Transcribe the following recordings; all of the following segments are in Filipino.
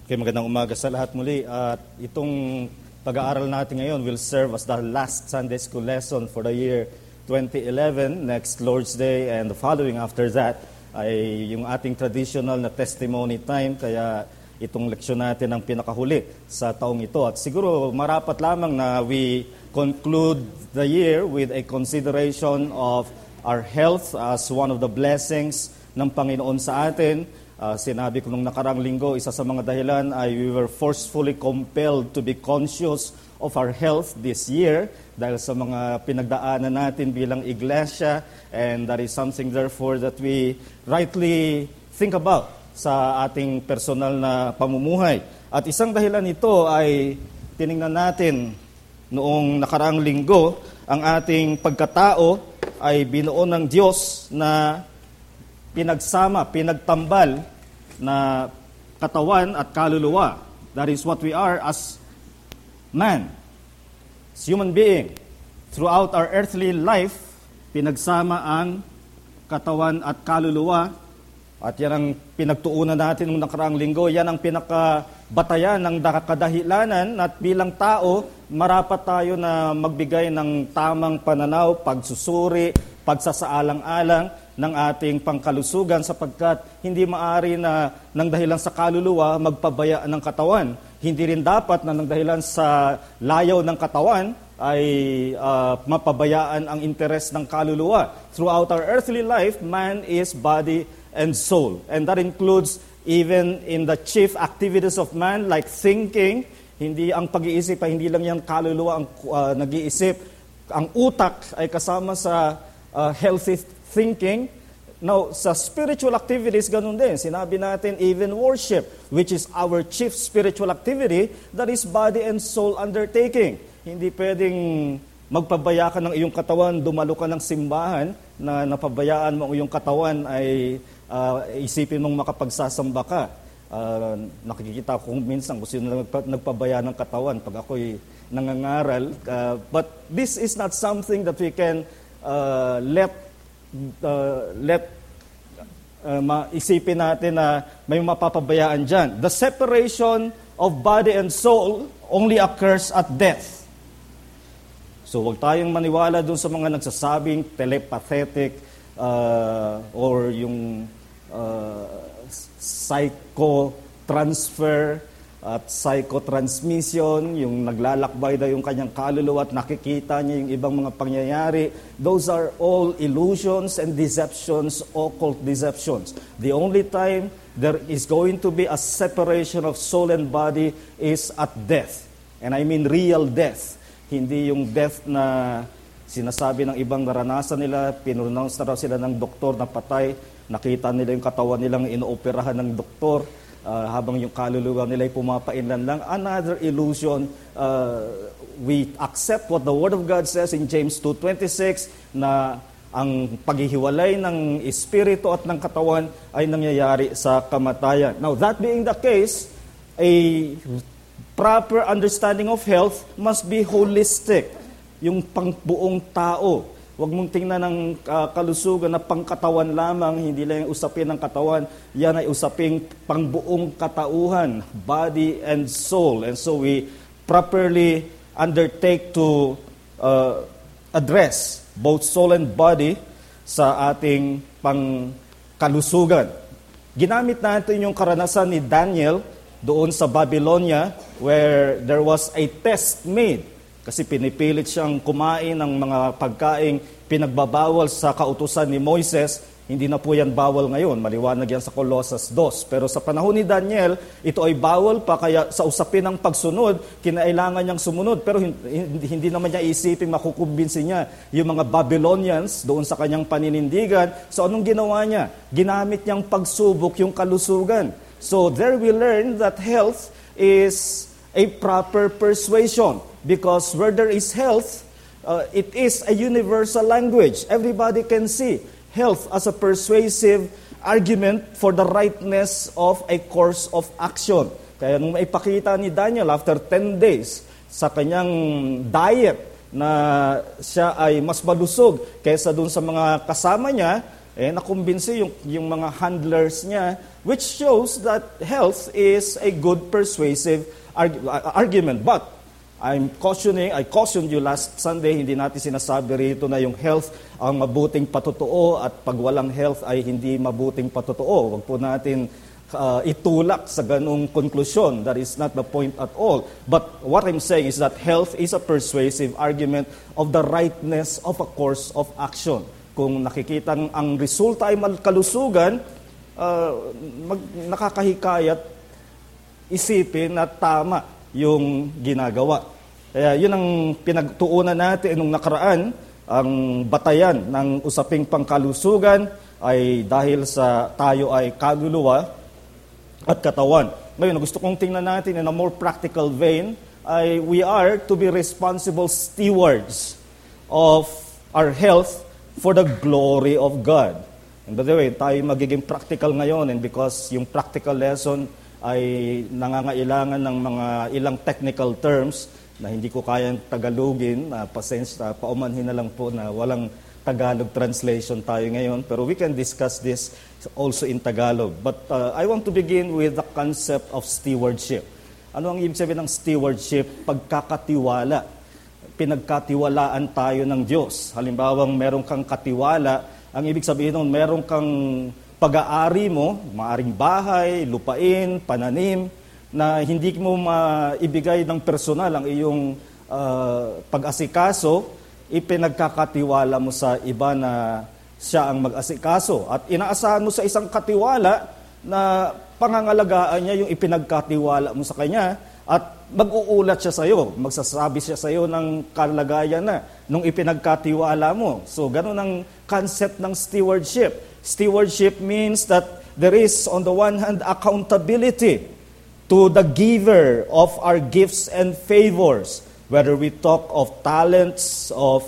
Okay, magandang umaga sa lahat muli. At itong pag-aaral natin ngayon will serve as the last Sunday School lesson for the year 2011, next Lord's Day, and the following after that ay yung ating traditional na testimony time. Kaya itong leksyon natin ang pinakahuli sa taong ito. At siguro marapat lamang na we conclude the year with a consideration of our health as one of the blessings ng Panginoon sa atin. Sinabi ko nung nakarang linggo, isa sa mga dahilan ay we were forcefully compelled to be conscious of our health this year dahil sa mga pinagdaanan natin bilang iglesia, and that is something therefore that we rightly think about sa ating personal na pamumuhay. At isang dahilan nito ay tiningnan natin noong nakaraang linggo, ang ating pagkatao ay binuo ng Diyos na pinagsama, pinagtambal na katawan at kaluluwa. That is what we are as man, as human being. Throughout our earthly life, pinagsama ang katawan at kaluluwa. At yan ang pinagtuunan natin noong nakaraang linggo. Yan ang pinakabatayan ng kadahilanan at bilang tao, marapat tayo na magbigay ng tamang pananaw, pagsusuri, pagsasaalang-alang ng ating pangkalusugan sapagkat hindi maari na nang dahilan sa kaluluwa magpabaya ng katawan. Hindi rin dapat na nang dahilan sa layaw ng katawan ay mapabayaan ang interes ng kaluluwa. Throughout our earthly life, man is body and soul. And that includes even in the chief activities of man like thinking. Hindi ang pag-iisip ay hindi lang yung kaluluwa ang nag-iisip. Ang utak ay kasama sa healthy thinking. Now, sa spiritual activities, ganun din. Sinabi natin, even worship, which is our chief spiritual activity, that is body and soul undertaking. Hindi pwedeng magpabaya ka ng iyong katawan, dumalo ka ng simbahan, na napabayaan mo ang iyong katawan ay isipin mong makapagsasamba ka. Nakikita ko minsan kung sino nagpabaya ng katawan pag ako'y nangangaral. But this is not something that we can isipin natin na may mapapabayaan dyan. The separation of body and soul only occurs at death. So huwag tayong maniwala dun sa mga nagsasabing telepathetic or yung psychotransfer at psychotransmission, yung naglalakbay na yung kanyang kaluluwa at nakikita niya yung ibang mga pangyayari. Those are all illusions and deceptions, occult deceptions. The only time there is going to be a separation of soul and body is at death. And I mean real death. Hindi yung death na sinasabi ng ibang naranasan nila, pinunounce na raw sila ng doktor na patay, nakita nila yung katawan nilang inooperahan ng doktor, habang yung kaluluwa nila ay pumapainlan lang. Another illusion. We accept what the Word of God says in James 2:26 na ang paghihiwalay ng espiritu at ng katawan ay nangyayari sa kamatayan. Now, that being the case, a proper understanding of health must be holistic. Yung pangbuong tao. Huwag mong tingnan ng kalusugan na pangkatawan lamang, hindi lang yung usapin ng katawan, yan ay usaping pangbuong katauhan, body and soul. And so we properly undertake to address both soul and body sa ating pangkalusugan. Ginamit natin yung karanasan ni Daniel doon sa Babylonia where there was a test made. Kasi pinipilit siyang kumain ng mga pagkaing pinagbabawal sa kautusan ni Moises. Hindi na po yan bawal ngayon. Maliwanag yan sa Colossus 2. Pero sa panahon ni Daniel, ito ay bawal pa. Kaya sa usapin ng pagsunod, kinailangan niyang sumunod. Pero hindi naman niya isipin makukumbinsin niya yung mga Babylonians doon sa kanyang paninindigan. So anong ginawa niya? Ginamit niyang pagsubok yung kalusugan. So there we learn that health is a proper persuasion. Because where there is health, it is a universal language. Everybody can see health as a persuasive argument for the rightness of a course of action. Kaya nung maipakita ni Daniel after 10 days sa kanyang diet na siya ay mas malusog kaysa dun sa mga kasama niya, nakumbinsi yung mga handlers niya, which shows that health is a good persuasive argument. But I cautioned you last Sunday, hindi natin sinasabi rito na yung health ang mabuting patotoo at pag walang health ay hindi mabuting patotoo. Huwag po natin itulak sa ganung konklusyon. That is not the point at all. But what I'm saying is that health is a persuasive argument of the rightness of a course of action. Kung nakikita ang resulta ay kalusugan, nakakahikayat isipin na tama yung ginagawa. Kaya yun ang pinagtuunan natin nung nakaraan, ang batayan ng usaping pangkalusugan ay dahil sa tayo ay kaluluwa at katawan. Ngayon, gusto kong tingnan natin in a more practical vein, ay we are to be responsible stewards of our health for the glory of God. And by the way, tayo magiging practical ngayon, and because yung practical lesson ay nangangailangan ng mga ilang technical terms na hindi ko kayang Tagalogin, pasensya, paumanhin na lang po na walang Tagalog translation tayo ngayon, pero we can discuss this also in Tagalog. But I want to begin with the concept of stewardship. Ano ang ibig sabihin ng stewardship? Pagkakatiwala. Pinagkatiwalaan tayo ng Diyos. Halimbawa, meron kang katiwala, ang ibig sabihin nun, meron kang pag-aari mo, maaring bahay, lupain, pananim, na hindi mo maibigay ng personal ang iyong pag-asikaso, ipinagkakatiwala mo sa iba na siya ang mag-asikaso. At inaasahan mo sa isang katiwala na pangangalagaan niya yung ipinagkatiwala mo sa kanya at mag-uulat siya sa iyo, magsasabi siya sa iyo ng kalagayan na nung ipinagkatiwala mo. So, ganun ang concept ng stewardship. Stewardship means that there is, on the one hand, accountability to the giver of our gifts and favors, whether we talk of talents, of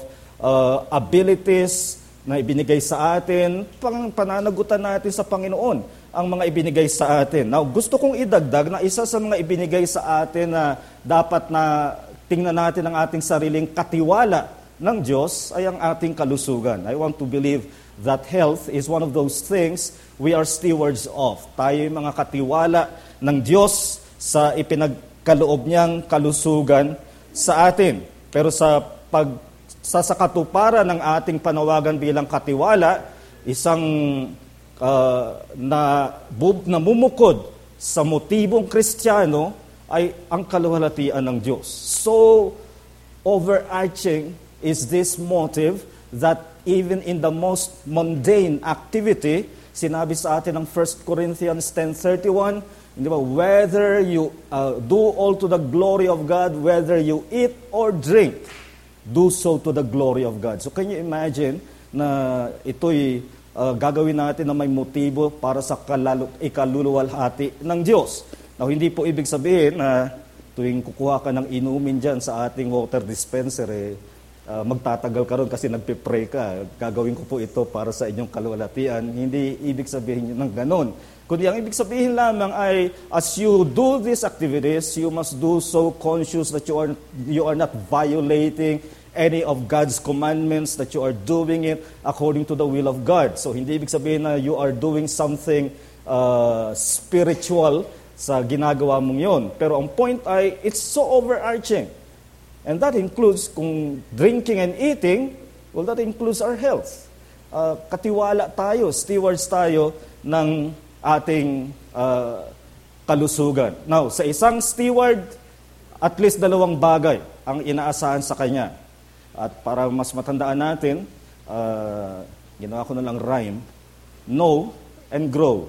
abilities na ibinigay sa atin, pananagutan natin sa Panginoon ang mga ibinigay sa atin. Now, gusto kong idagdag na isa sa mga ibinigay sa atin na dapat na tingnan natin ang ating sariling katiwala ng Diyos ay ang ating kalusugan. I want to believe that health is one of those things we are stewards of. Tayo yung mga katiwala ng Diyos sa ipinagkaloob niyang kalusugan sa atin. Pero sa katuparan ng ating panawagan bilang katiwala, isang namumukod sa motibong Kristiyano ay ang kaluwalhatian ng Diyos. So overarching is this motive that even in the most mundane activity, sinabi sa atin ng 1 Corinthians 10:31, di ba, whether you do all to the glory of God, whether you eat or drink, do so to the glory of God. So can you imagine na ito'y gagawin natin na may motibo para sa ikaluluwalhati ng Diyos. Now, hindi po ibig sabihin na tuwing kukuha ka ng inumin dyan sa ating water dispenser, magtatagal ka ron kasi nagpipray ka. Gagawin ko po ito para sa inyong kaluwalhatian. Hindi ibig sabihin ng ganon. Kundi ang ibig sabihin lamang ay, as you do these activities, you must do so conscious that you are not violating any of God's commandments, that you are doing it according to the will of God. So hindi ibig sabihin na you are doing something spiritual sa ginagawa mong yon. Pero ang point ay, it's so overarching. And that includes, kung drinking and eating, well, that includes our health. Katiwala tayo, stewards tayo ng ating kalusugan. Now, sa isang steward, at least dalawang bagay ang inaasahan sa kanya. At para mas matandaan natin, ginawa ko na lang rhyme, know and grow.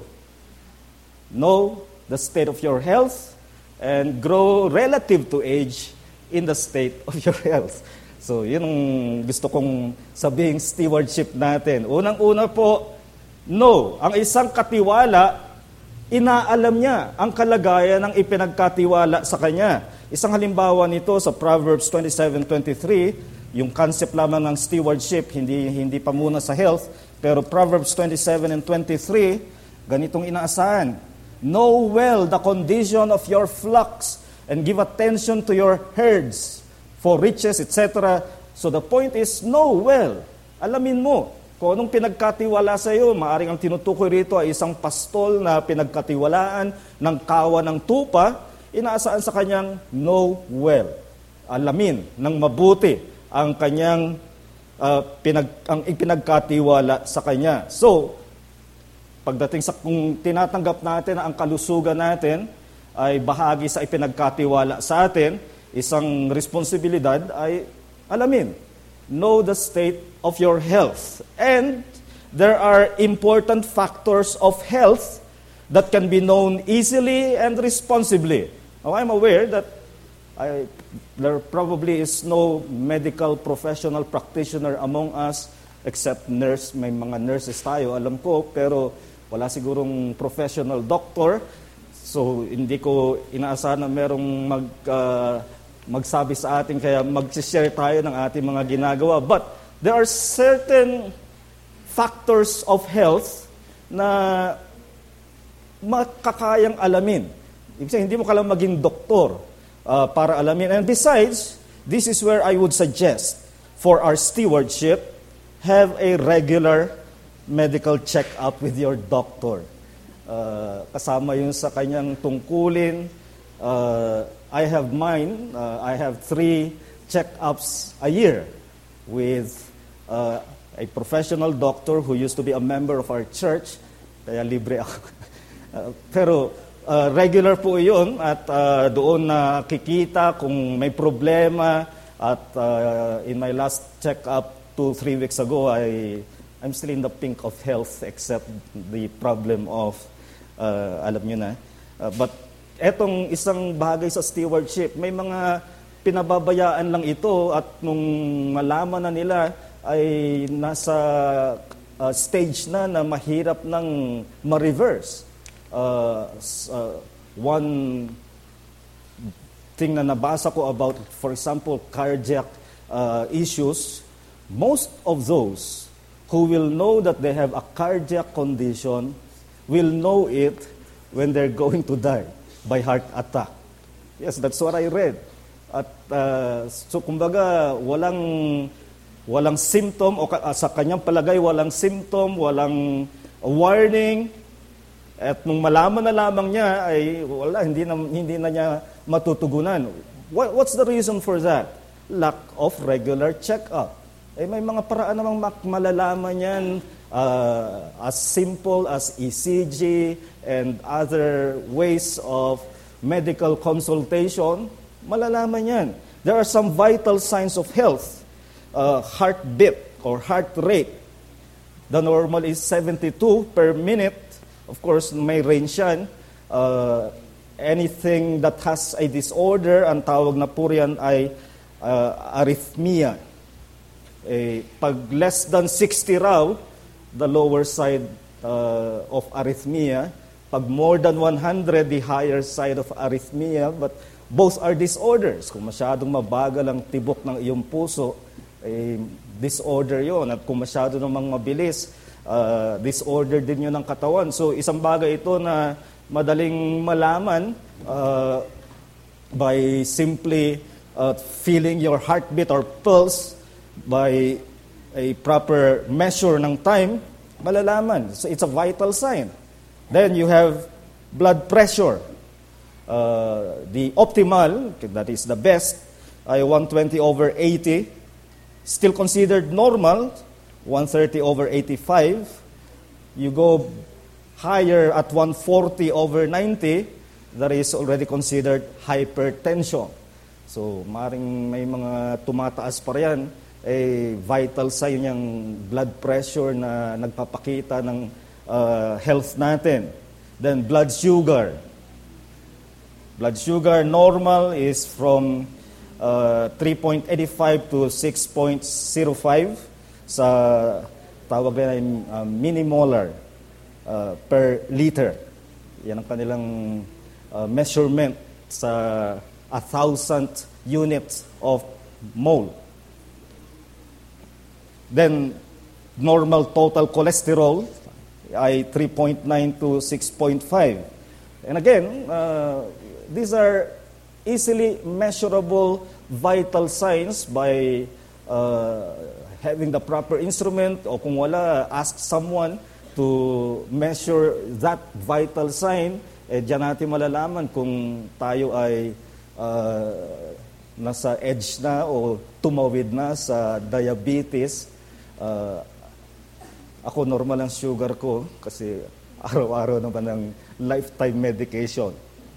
Know the state of your health and grow relative to age in the state of your health. So, yun ang gusto kong sabihing stewardship natin. Unang-una po, no, ang isang katiwala, inaalam niya ang kalagayan ng ipinagkatiwala sa kanya. Isang halimbawa nito sa Proverbs 27:23, yung concept lamang ng stewardship, hindi pa muna sa health, pero Proverbs 27:23, ganitong inaasahan. Know well the condition of your flocks and give attention to your herds for riches, etc. So the point is, know well. Alamin mo Kung anong pinagkatiwala sa iyo, maaaring ang tinutukoy rito ay isang pastol na pinagkatiwalaan ng kawa ng tupa, inaasahan sa kanyang know well, alamin ng mabuti ang kanyang ang ipinagkatiwala sa kanya. So, pagdating sa kung tinatanggap natin ang kalusugan natin ay bahagi sa ipinagkatiwala sa atin, isang responsibilidad ay alamin. Know the state of your health. And there are important factors of health that can be known easily and responsibly. Now, I'm aware that there probably is no medical professional practitioner among us except nurse. May mga nurses tayo, alam ko, pero wala sigurong professional doctor. So, hindi ko inaasahan na merong magsabi sa atin, kaya mag-share tayo ng ating mga ginagawa. But there are certain factors of health na makakayang alamin. Ibig sabihin, hindi mo kailangan maging doktor para alamin. And besides, this is where I would suggest for our stewardship, have a regular medical check-up with your doctor. Kasama yun sa kanyang tungkulin. I have mine. I have 3 check-ups a year with a professional doctor who used to be a member of our church. Kaya libre ako. Pero regular po yun at doon nakikita kung may problema. At in my last check-up 2-3 weeks ago, I'm still in the pink of health except the problem of, alam nyo na. But etong isang bagay sa stewardship, may mga pinababayaan lang ito at nung malaman na nila ay nasa stage na mahirap nang ma-reverse. One thing na nabasa ko about, for example, cardiac issues, most of those who will know that they have a cardiac condition will know it when they're going to die by heart attack. Yes, that's what I read. At so kumbaga walang symptom o sa kanyang palagay walang symptom, walang warning. At nung malaman na lamang niya ay wala, hindi na niya matutugunan. What's the reason for that? Lack of regular check-up. May mga paraan namang malalaman yan as simple as ECG and other ways of medical consultation. Malalaman yan. There are some vital signs of health. Heartbeat or heart rate. The normal is 72 per minute. Of course, may range yan. Anything that has a disorder, ang tawag na po riyan ay arrhythmia. Pag less than 60 raw, the lower side of arrhythmia. Pag more than 100, the higher side of arrhythmia. But both are disorders. Kung masyadong mabagal ang tibok ng iyong puso, disorder yon. At kung masyado namang mabilis, disorder din yun ng katawan. So isang bagay ito na madaling malaman by simply feeling your heartbeat or pulse by a proper measure ng time, malalaman. So it's a vital sign. Then you have blood pressure. The optimal, that is the best, ay 120/80. Still considered normal, 130/85. You go higher at 140/90, that is already considered hypertension. So, maring may mga tumataas pa riyan, vital sign yung blood pressure na nagpapakita ng health natin. Then, blood sugar. Blood sugar normal is from 3.85 to 6.05 sa tawag na millimolar per liter. Yan ang kanilang measurement sa 1,000 units of mole. Then, normal total cholesterol ay 3.9 to 6.5. And again, these are easily measurable vital signs by having the proper instrument, o kung wala, ask someone to measure that vital sign, diyan natin malalaman kung tayo ay nasa edge na o tumawid na sa diabetes. Ako normal ang sugar ko kasi araw-araw naman ang lifetime medication.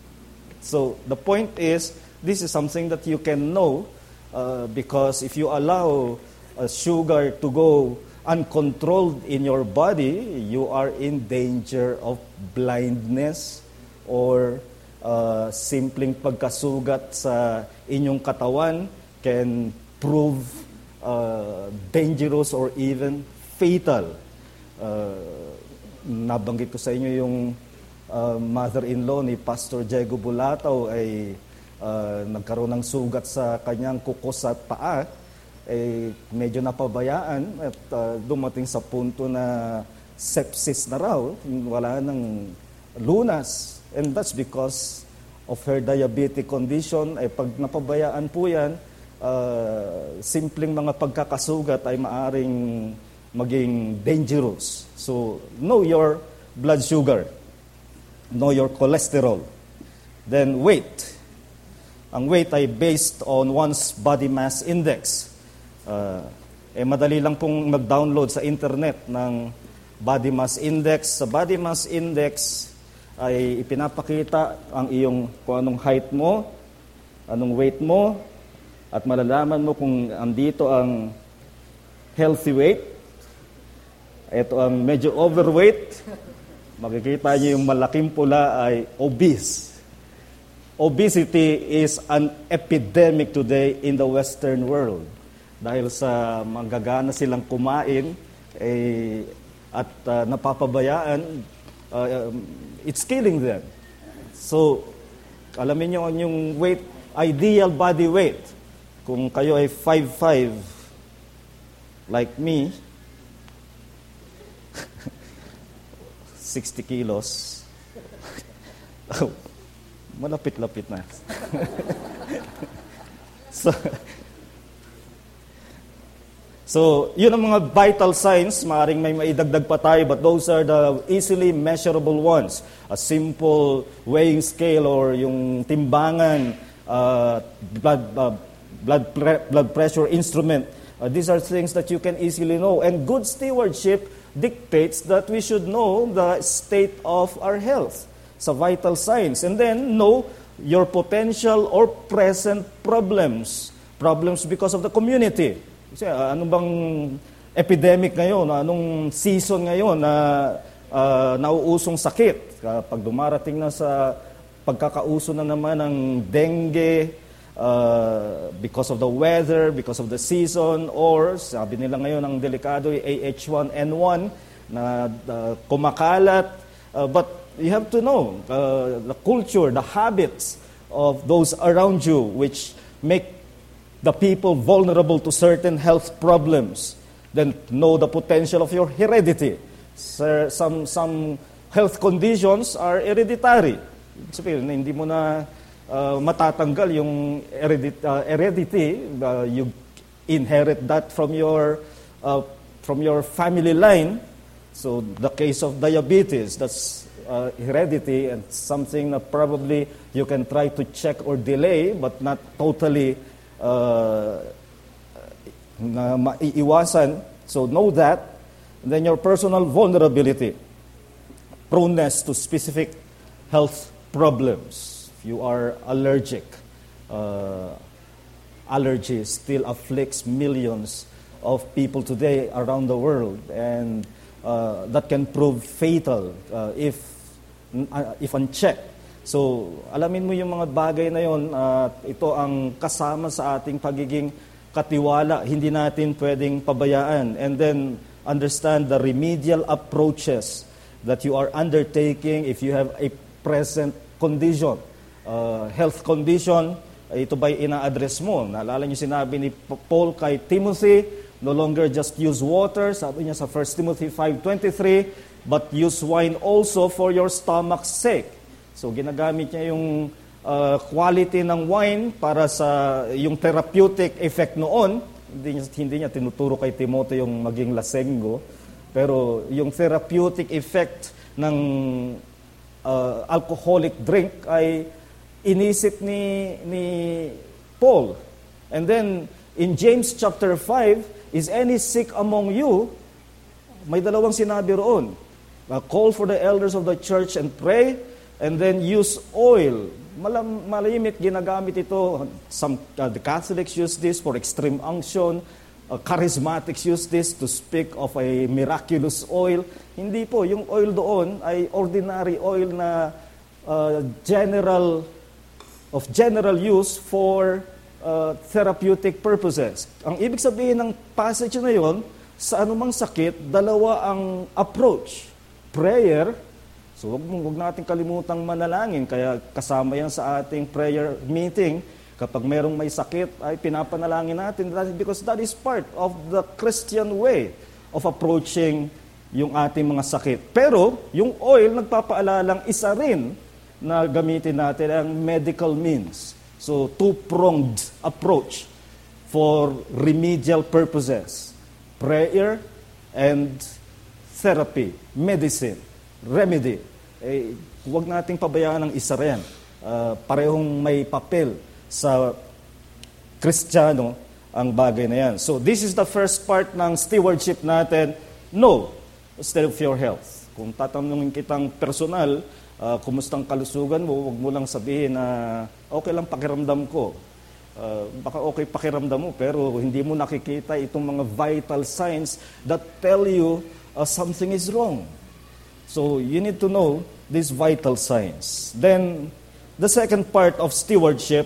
So the point is, this is something that you can know because if you allow sugar to go uncontrolled in your body, you are in danger of blindness or simpleng pagkasugat sa inyong katawan can prove dangerous or even fatal. Nabanggit ko sa inyo yung mother-in-law ni Pastor Diego Bulataw ay nagkaroon ng sugat sa kanyang kuko sa paa, medyo napabayaan at dumating sa punto na sepsis na raw, wala nang lunas. And that's because of her diabetic condition. Pag napabayaan po yan, simpleng mga pagkakasugat ay maaring maging dangerous. So, know your blood sugar. Know your cholesterol. Then weight. Ang weight ay based on one's body mass index. Madali lang pong mag-download sa internet ng body mass index. Sa body mass index ay ipinapakita ang iyong kung anong height mo, anong weight mo, at malalaman mo kung andito ang healthy weight. Ito ang medyo overweight. Makikita niyo yung malaking pula ay obese. Obesity is an epidemic today in the Western world. Dahil sa manggagana silang kumain at napapabayaan, it's killing them. So, alamin niyo yung weight, ideal body weight. Kung kayo ay 5'5", like me, 60 kilos, malapit-lapit na. So, yun ang mga vital signs. Maaring may maidagdag pa tayo, but those are the easily measurable ones. A simple weighing scale or yung timbangan, blood pressure instrument. These are things that you can easily know. And good stewardship dictates that we should know the state of our health sa vital signs. And then know your potential or present problems. Problems because of the community. Kasi ano bang epidemic ngayon, anong season ngayon na nauusong sakit? Pag dumarating na sa pagkakauso na naman ng dengue, because of the weather, because of the season, or sabi nila ngayon ang delikado ay AH1N1 na kumakalat. But you have to know the culture, the habits of those around you which make the people vulnerable to certain health problems. Then know the potential of your heredity. Some health conditions are hereditary. Sabihin, hindi mo na matatanggal yung heredity. You inherit that from your family line. So the case of diabetes, that's heredity and something that probably you can try to check or delay, but not totally na maiiwasan. So know that. And then your personal vulnerability, proneness to specific health problems. If you are allergic, allergy still afflicts millions of people today around the world, and that can prove fatal if unchecked. So, alamin mo yung mga bagay na yon, ito ang kasama sa ating pagiging katiwala. Hindi natin pwedeng pabayaan. And then, understand the remedial approaches that you are undertaking if you have a present condition. Health condition, ito ba'y ina-address mo? Naalala niyo sinabi ni Paul kay Timothy, no longer just use water, sabi niya sa 1 Timothy 5:23, but use wine also for your stomach's sake. So ginagamit niya yung quality ng wine para sa yung therapeutic effect noon, Hindi niya tinuturo kay Timoteo yung maging lasenggo, pero yung therapeutic effect ng alcoholic drink ay inisip ni Paul. And then, in James chapter 5, is any sick among you? May dalawang sinabi roon. Call for the elders of the church and pray, and then use oil. Malimit ginagamit ito. The Catholics use this for extreme unction. Charismatics use this to speak of a miraculous oil. Hindi po, yung oil doon ay ordinary oil na general use for therapeutic purposes. Ang ibig sabihin ng passage na yon, sa anumang sakit, dalawa ang approach. Prayer, so huwag natin kalimutang manalangin, kaya kasama yan sa ating prayer meeting. Kapag merong may sakit, ay pinapanalangin natin because that is part of the Christian way of approaching yung ating mga sakit. Pero, yung oil, nagpapaalalang isa rin na gamitin natin ang medical means. So, two-pronged approach for remedial purposes. Prayer and therapy, medicine, remedy. Huwag nating pabayaan ang isa rin. Parehong may papel sa Kristiyano ang bagay na yan. So, this is the first part ng stewardship natin. No, instead of your health. Kung tatanungin kitang personal, kumustang kalusugan mo, huwag mo lang sabihin na okay lang pakiramdam ko. Baka okay pakiramdam mo, pero hindi mo nakikita itong mga vital signs that tell you something is wrong. So, you need to know these vital signs. Then, the second part of stewardship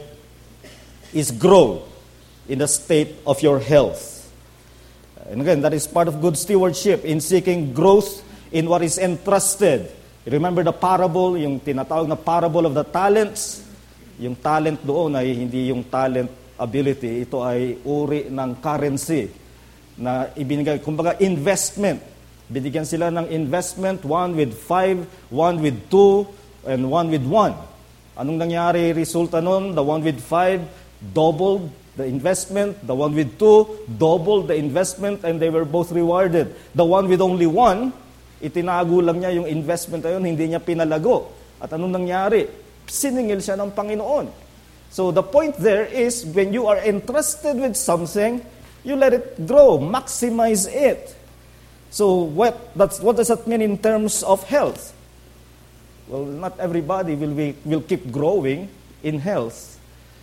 is grow in the state of your health. And again, that is part of good stewardship in seeking growth in what is entrusted. Remember the parable, yung tinatawag na parable of the talents? Yung talent doon ay hindi yung talent ability, ito ay uri ng currency na ibinigay, kumbaga investment. Binigyan sila ng investment, one with 5, one with 2, and one with 1. Anong nangyari resulta nun? The one with 5 doubled the investment, the one with 2 doubled the investment, and they were both rewarded. The one with only 1, itinago lang niya yung investment na yun, hindi niya pinalago. At anong nangyari? Siningil siya ng Panginoon. So the point there is, when you are entrusted with something, you let it grow, maximize it. So what does that mean in terms of health? Well, not everybody will keep growing in health.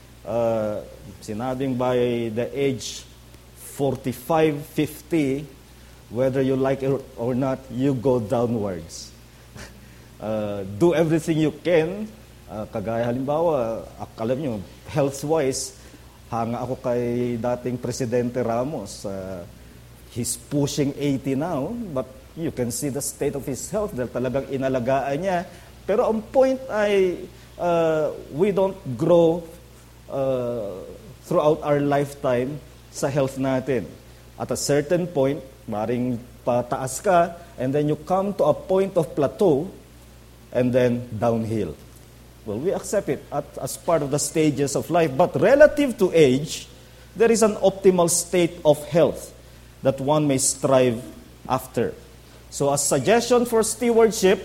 Sinabing by the age 45, 50, whether you like it or not, you go downwards. Do everything you can. Kagaya halimbawa, alam nyo, health-wise, hanga ako kay dating Presidente Ramos. He's pushing 80 now, but you can see the state of his health dahil talagang inalagaan niya. Pero ang point ay, we don't grow throughout our lifetime sa health natin. At a certain point, maring pataas ka, and then you come to a point of plateau, and then downhill. Well, we accept it as part of the stages of life. But relative to age, there is an optimal state of health that one may strive after. So a suggestion for stewardship,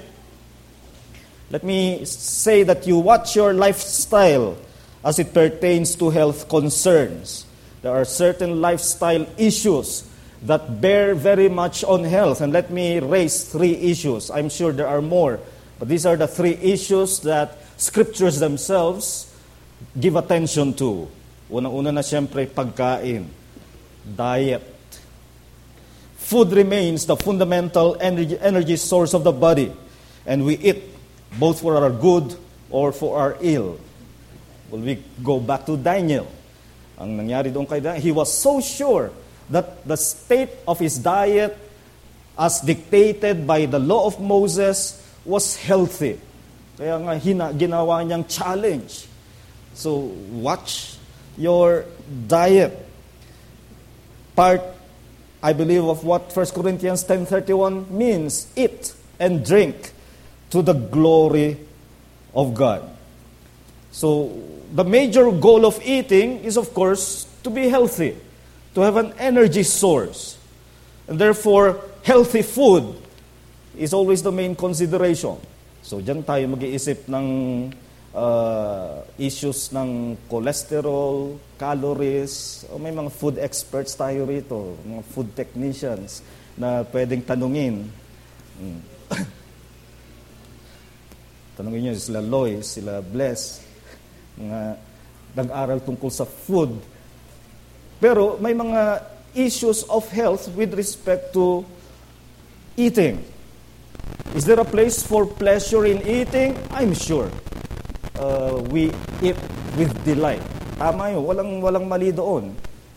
let me say that you watch your lifestyle as it pertains to health concerns. There are certain lifestyle issues that bear very much on health. And let me raise 3 issues. I'm sure there are more. But these are the 3 issues that Scriptures themselves give attention to. Unang-una na siyempre pagkain, diet. Food remains the fundamental energy source of the body, and we eat both for our good or for our ill. Well, we go back to Daniel. Ang nangyari doon kay Daniel, he was so sure that the state of his diet as dictated by the law of Moses was healthy. Kaya nga ginawa niyang challenge. So, watch your diet. Part, I believe, of what 1 Corinthians 10:31 means. Eat and drink to the glory of God. So, the major goal of eating is, of course, to be healthy, to have an energy source. And therefore, healthy food is always the main consideration. So, dyan tayo mag-iisip ng issues ng cholesterol, calories. May mga food experts tayo rito, mga food technicians na pwedeng tanungin. Tanungin nyo, sila Loy, sila Bless, mga nag-aral tungkol sa food. Pero may mga issues of health with respect to eating. Is there a place for pleasure in eating? I'm sure. We eat with delight. Tama yun, walang mali doon.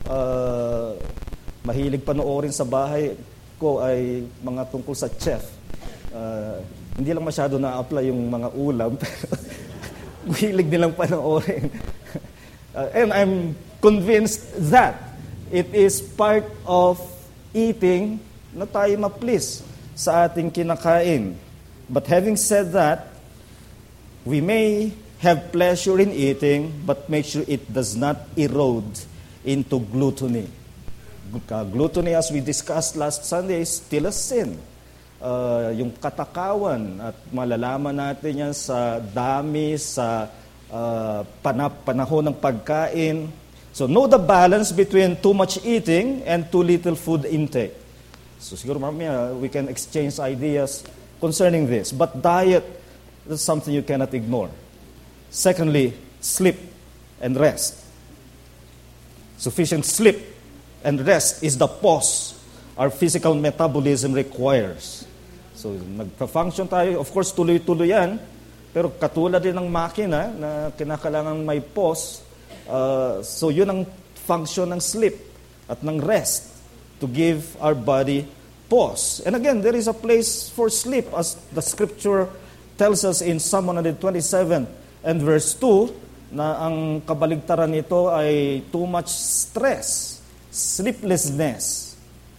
Mahilig panoorin sa bahay ko ay mga tungkol sa chef. Hindi lang masyado na-apply yung mga ulam, pero mahilig nilang panoorin. And I'm convinced that it is part of eating na tayo ma-please sa ating kinakain. But having said that, we may have pleasure in eating, but make sure it does not erode into gluttony. Gluttony, as we discussed last Sunday, is still a sin. Yung katakawan, at malalaman natin yan sa dami, sa panahon ng pagkain. So know the balance between too much eating and too little food intake. So siguro mamaya we can exchange ideas concerning this. But diet is something you cannot ignore. Secondly, sleep and rest. Sufficient sleep and rest is the pause our physical metabolism requires. So nagpa-function tayo, of course tuloy-tuloy yan, pero katulad din ng makina na kinakailangan may pause. So yun ang function ng sleep at ng rest, to give our body pause. And again, there is a place for sleep, as the scripture tells us in Psalm 127 and verse 2, na ang kabaligtaran nito ay too much stress, sleeplessness.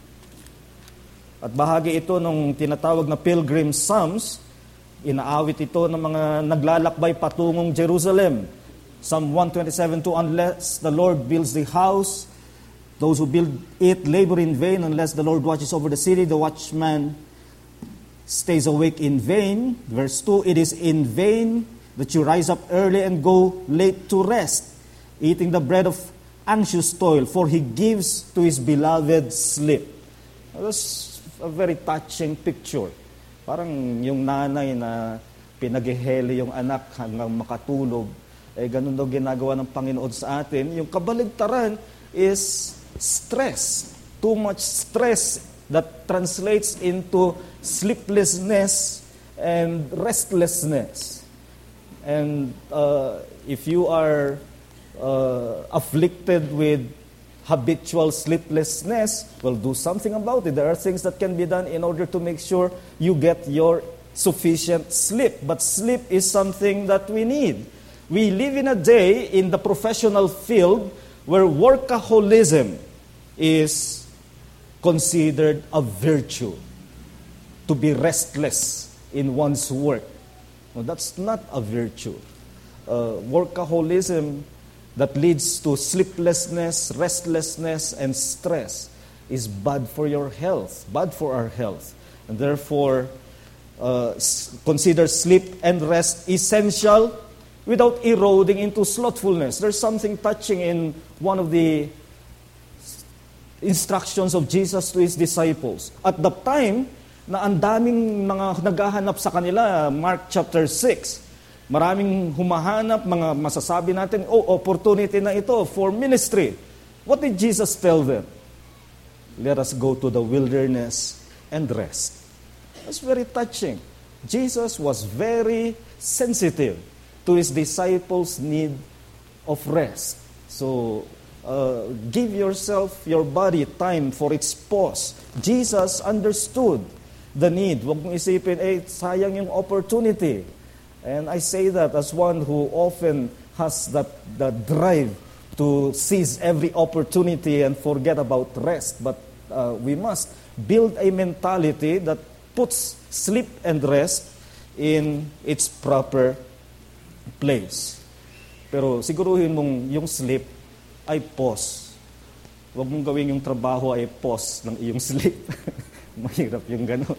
At bahagi ito ng tinatawag na Pilgrim Psalms. Inaawit ito ng mga naglalakbay patungong Jerusalem. Psalm 127:2, unless the Lord builds the house, those who build it labor in vain. Unless the Lord watches over the city, the watchman stays awake in vain. Verse 2, it is in vain that you rise up early and go late to rest, eating the bread of anxious toil, for he gives to his beloved sleep. That's a very touching picture. Parang yung nanay na pinaghiheli yung anak hanggang makatulog, ganun daw ginagawa ng Panginoon sa atin. Yung kabaligtaran is stress. Too much stress that translates into sleeplessness and restlessness. And if you are afflicted with habitual sleeplessness, well, do something about it. There are things that can be done in order to make sure you get your sufficient sleep. But sleep is something that we need. We live in a day in the professional field where workaholism is considered a virtue. To be restless in one's work. No, that's not a virtue. Workaholism that leads to sleeplessness, restlessness, and stress is bad for your health, bad for our health. And therefore, consider sleep and rest essential without eroding into slothfulness. There's something touching in one of the instructions of Jesus to His disciples. At the time, na ang daming mga naghahanap sa kanila, Mark chapter 6, maraming humahanap, mga masasabi natin, opportunity na ito for ministry. What did Jesus tell them? Let us go to the wilderness and rest. That's very touching. Jesus was very sensitive to His disciples' need of rest. So, give yourself, your body, time for its pause. Jesus understood the need. Huwag mong isipin, sayang yung opportunity. And I say that as one who often has the drive to seize every opportunity and forget about rest. But we must build a mentality that puts sleep and rest in its proper place. Pero siguruhin mong yung sleep ay pause. Huwag mong gawin yung trabaho ay pause ng iyong sleep. Mahirap yung gano'n.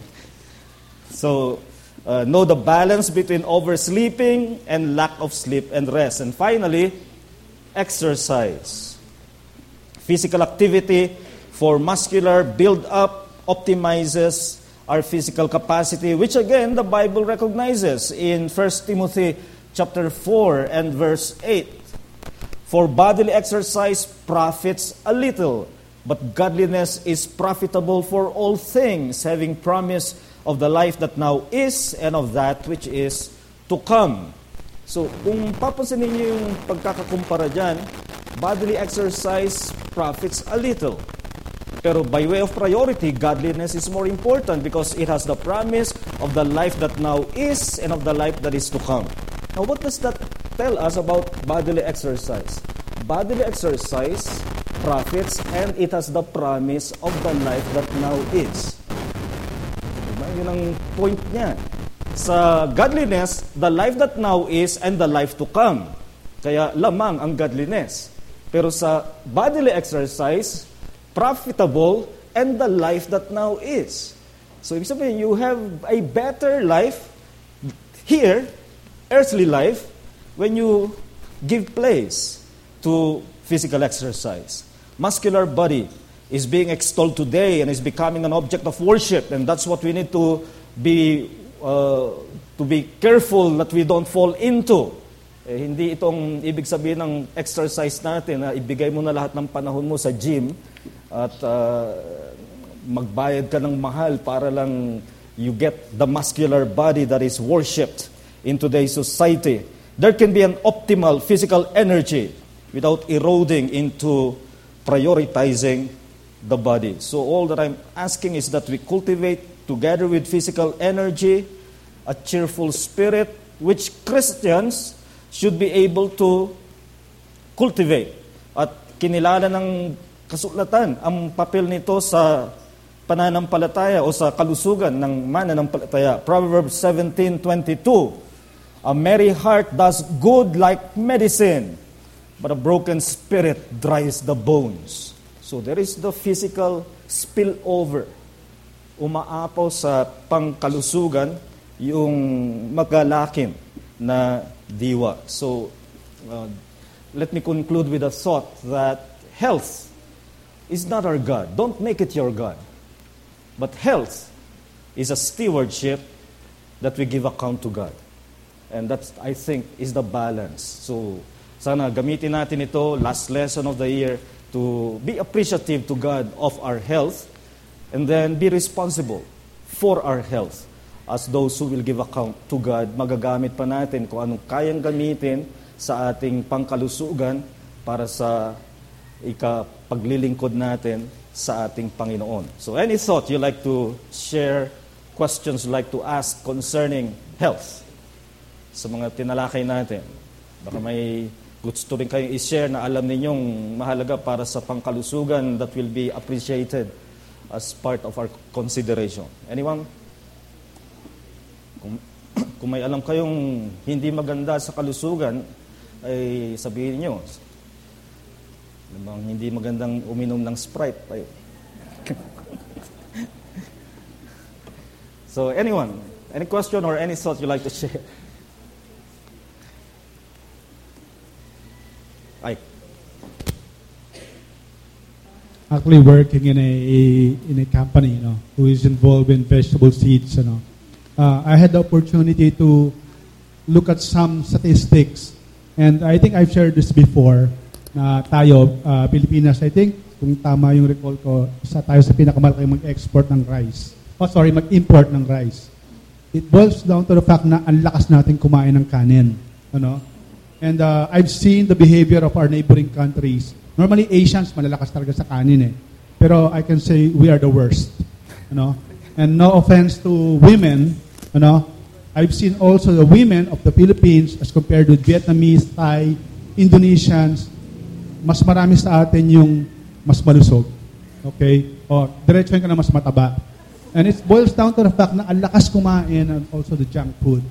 So, know the balance between oversleeping and lack of sleep and rest. And finally, exercise. Physical activity for muscular build-up optimizes our physical capacity, which again, the Bible recognizes in 1 Timothy chapter 4 and verse 8. For bodily exercise profits a little, but godliness is profitable for all things, having promise of the life that now is and of that which is to come. So, kung papansinin niyo yung pagkakakumpara dyan, bodily exercise profits a little. Pero by way of priority, godliness is more important because it has the promise of the life that now is and of the life that is to come. Now, what does that tell us about bodily exercise? Bodily exercise profits and it has the promise of the life that now is. Diba? Yun ang point niya. Sa godliness, the life that now is and the life to come. Kaya lamang ang godliness. Pero sa bodily exercise, profitable and the life that now is. So, ibig sabihin, you have a better life here, earthly life, when you give place to physical exercise. Muscular body is being extolled today and is becoming an object of worship, and that's what we need to be careful that we don't fall into. Hindi itong ibig sabihin ng exercise natin na ibigay mo na lahat ng panahon mo sa gym at magbayad ka ng mahal para lang you get the muscular body that is worshipped in today's society. There can be an optimal physical energy without eroding into prioritizing the body. So all that I'm asking is that we cultivate, together with physical energy, a cheerful spirit, which Christians should be able to cultivate. At kinilala ng kasulatan ang papel nito sa pananampalataya o sa kalusugan ng mananampalataya. Proverbs 17:22, a merry heart does good like medicine, but a broken spirit dries the bones. So there is the physical spillover. Umaapaw sa pangkalusugan yung magalakim na diwa. So let me conclude with a thought that health is not our God. Don't make it your God. But health is a stewardship that we give account to God. And that, I think, is the balance. So, sana gamitin natin ito, last lesson of the year, to be appreciative to God of our health and then be responsible for our health. As those who will give account to God, magagamit pa natin kung anong kayang gamitin sa ating pangkalusugan para sa ikapaglilingkod natin sa ating Panginoon. So any thought you like to share, questions you like to ask concerning health sa mga tinalakay natin? Baka may gusto rin kayong i-share na alam ninyong mahalaga para sa pangkalusugan that will be appreciated as part of our consideration. Anyone? Kung may alam kayong hindi maganda sa kalusugan, ay sabihin nyo. Hindi magandang uminom ng Sprite. Ay. So anyone, any question or any thought you like to share? Actually working in a company, who is involved in vegetable seeds, I had the opportunity to look at some statistics, and I think I've shared this before. Na tayo, Pilipinas, I think, kung tama yung recall ko, tayo sa pinakamalaki mag-export ng rice. Mag-import ng rice. It boils down to the fact na ang lakas natin kumain ng kanin. And I've seen the behavior of our neighboring countries. Normally, Asians, malalakas talaga sa kanin . Pero I can say we are the worst. And no offense to women, I've seen also the women of the Philippines as compared with Vietnamese, Thai, Indonesians, mas marami sa atin yung mas malusog. Okay? O, diretsuhin ka na mas mataba. And it boils down to the fact na ang lakas kumain and also the junk food.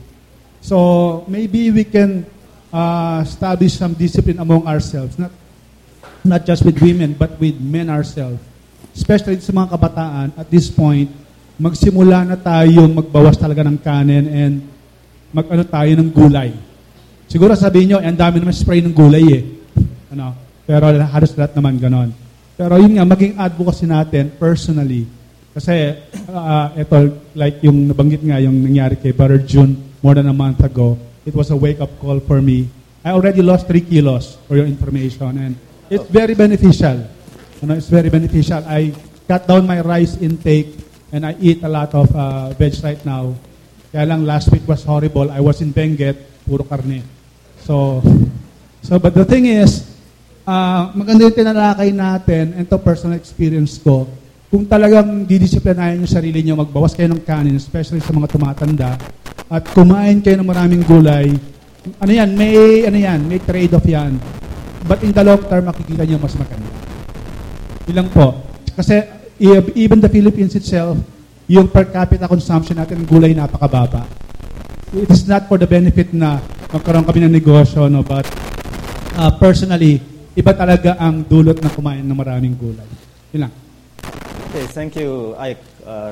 So, maybe we can establish some discipline among ourselves. not just with women, but with men ourselves. Especially sa mga kabataan, at this point, magsimula na tayong magbawas talaga ng kanin and mag-ano tayo ng gulay. Siguro sabihin nyo, ang dami naman spray ng gulay eh. Ano? Pero halos lahat naman ganon. Pero yun nga, maging advocacy natin personally. Kasi ito, like yung nabanggit nga, yung nangyari kay Brother June more than a month ago, it was a wake-up call for me. I already lost 3 kilos for your information, and it's very beneficial. It's very beneficial. I cut down my rice intake, and I eat a lot of veg right now. Kaya lang last week was horrible. I was in Benguet, puro karne. So but the thing is, maganda yung tinalakay natin, and to personal experience ko, kung talagang didisiplinahin yung sarili nyo, magbawas kayo ng kanin, especially sa mga tumatanda, at kumain kayo ng maraming gulay, may trade-off yan. But in the long term, makikita nyo mas maganda. Ilang po. Kasi even the Philippines itself, yung per capita consumption natin ng gulay napakababa. It is not for the benefit na magkaroon kami ng negosyo, no, but personally, iba talaga ang dulot na kumain ng maraming gulay. Yun lang. Okay, thank you, Ike.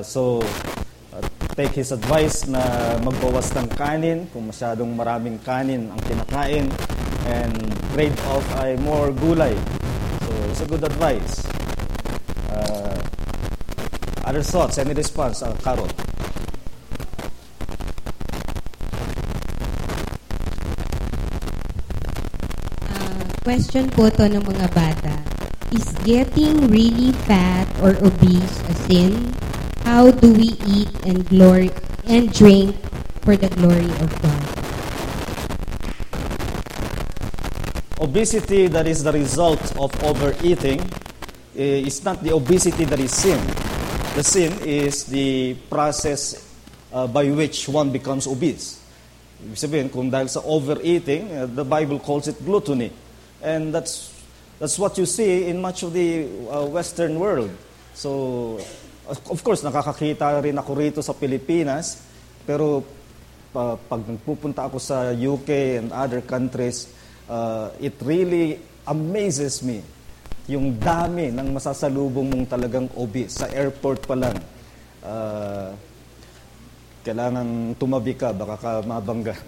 Take his advice na magbawas ng kanin kung masyadong maraming kanin ang kinakain, and trade off ay more gulay. So it's a good advice. Other thoughts? Any response? Carol? Question po to ng mga bata. Is getting really fat or obese a sin? How do we eat and drink for the glory of God? Obesity that is the result of overeating is not the obesity that is sin. The sin is the process by which one becomes obese. Ibig sabihin, kung dahil sa overeating, the Bible calls it gluttony. And that's what you see in much of the Western world. So, of course, nakakakita rin ako rito sa Pilipinas, pero pag nagpupunta ako sa UK and other countries, it really amazes me yung dami ng masasalubong mong talagang obese. Sa airport pa lang, kailangan tumabi ka, baka ka mabangga.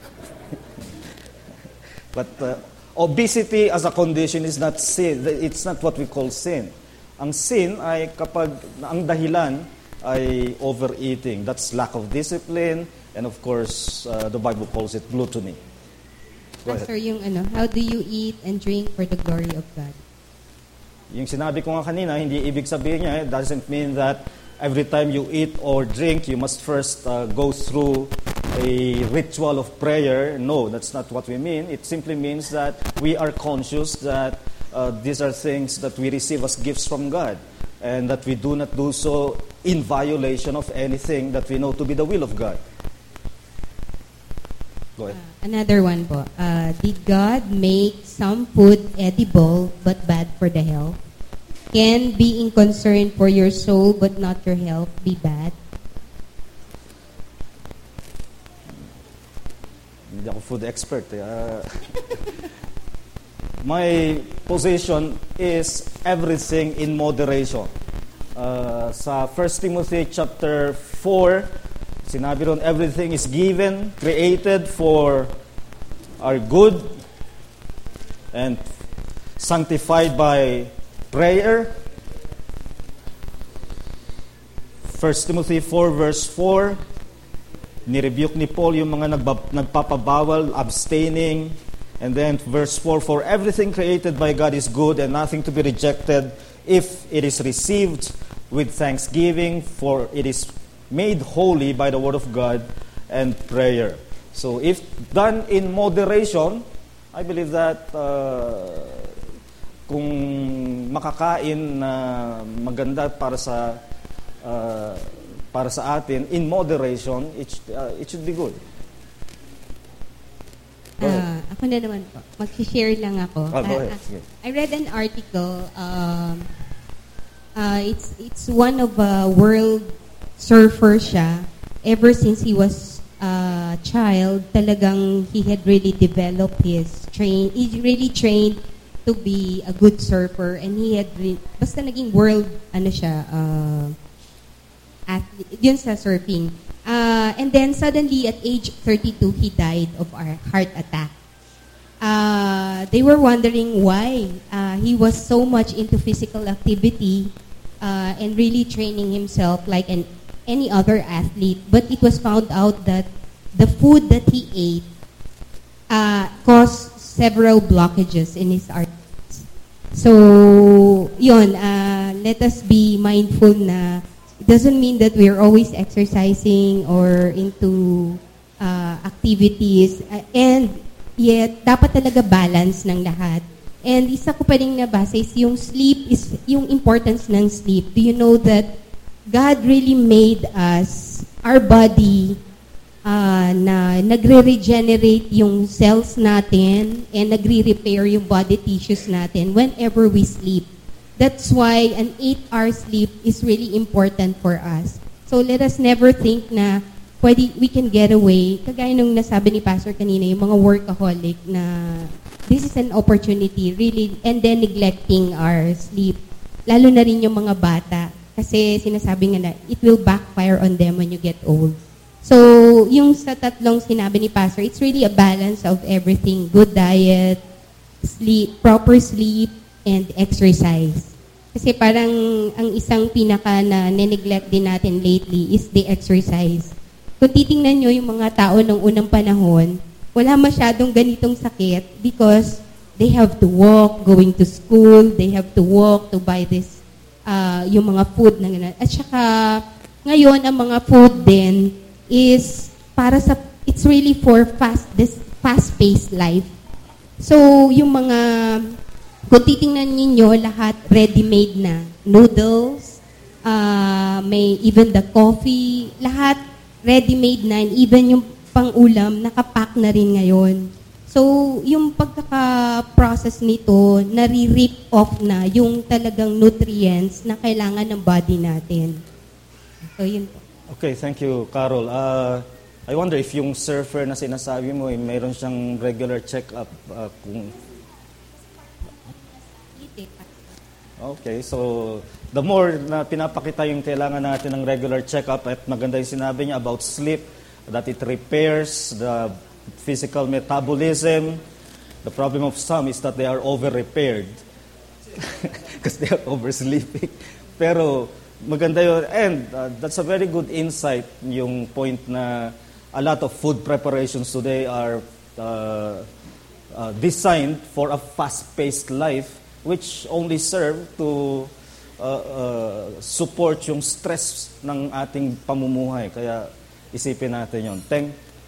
But obesity as a condition is not sin. It's not what we call sin. Ang sin ay kapag ang dahilan ay overeating. That's lack of discipline, and of course, the Bible calls it gluttony. Go ahead. Pastor, yung how do you eat and drink for the glory of God? Yung sinabi ko nga kanina, hindi ibig sabihin niya, it doesn't mean that every time you eat or drink, you must first go through a ritual of prayer. No, that's not what we mean. It simply means that we are conscious that these are things that we receive as gifts from God, and that we do not do so in violation of anything that we know to be the will of God. Go ahead. Another one po. Did God make some food edible but bad for the health? Can being concerned for your soul but not your health be bad? Hindi ako food expert. My position is everything in moderation. Sa 1 Timothy chapter 4, sinabi ron, everything is given, created for our good, and sanctified by prayer. 1 Timothy 4 verse 4, nirebuke ni Paul yung mga nagpapabawal, abstaining. And then verse 4, for everything created by God is good and nothing to be rejected if it is received with thanksgiving, for it is made holy by the word of God and prayer. So if done in moderation, I believe that kung makakain na maganda para sa atin in moderation, it should be good. Ako na naman po. Mag-share lang ako. Go ahead. I read an article. It's one of a world surfer siya. Ever since he was child, talagang he had really developed he really trained to be a good surfer, and he had basta naging world athlete yun sa surfing. And then suddenly at age 32 he died of a heart attack. They were wondering why. He was so much into physical activity and really training himself like any other athlete, but it was found out that the food that he ate caused several blockages in his arteries. So, yun, let us be mindful na it doesn't mean that we're always exercising or into activities, and yet dapat talaga balance ng lahat. And isa ko pa rin nabasa is yung sleep, is yung importance ng sleep. Do you know that God really made us, our body, na nagre-regenerate yung cells natin and nagre-repair yung body tissues natin whenever we sleep. That's why an 8-hour sleep is really important for us. So let us never think na we can get away. Kagaya nung nasabi ni Pastor kanina, yung mga workaholic na this is an opportunity really, and then neglecting our sleep. Lalo na rin yung mga bata. Kasi sinasabi nga na it will backfire on them when you get old. So, yung sa tatlong sinabi ni Pastor, it's really a balance of everything. Good diet, sleep, proper sleep, and exercise. Kasi parang ang isang pinaka na neglect din natin lately is the exercise. Kung titingnan nyo yung mga tao ng unang panahon, wala masyadong ganitong sakit because they have to walk, going to school, they have to walk to buy this, yung mga food na gano'n. At saka, ngayon, ang mga food din is it's really for this fast-paced life. So, yung mga, kung titingnan ninyo, lahat ready-made na. Noodles, may even the coffee, lahat ready-made na, and even yung pang-ulam, nakapack na rin ngayon. So, yung pagkaka-process nito, nare-rip off na yung talagang nutrients na kailangan ng body natin. So, yun po. Okay, thank you, Carol. I wonder if yung surfer na sinasabi mo, mayroon siyang regular check-up kung... Okay, so the more na pinapakita yung kailangan natin ng regular check-up, at maganda yung sinabi niya about sleep, that it repairs the physical metabolism. The problem of some is that they are over-repaired because they are oversleeping. Pero maganda yun, and that's a very good insight, yung point na a lot of food preparations today are designed for a fast-paced life, which only serve to support yung stress ng ating pamumuhay. Kaya isipin natin yun. Teng?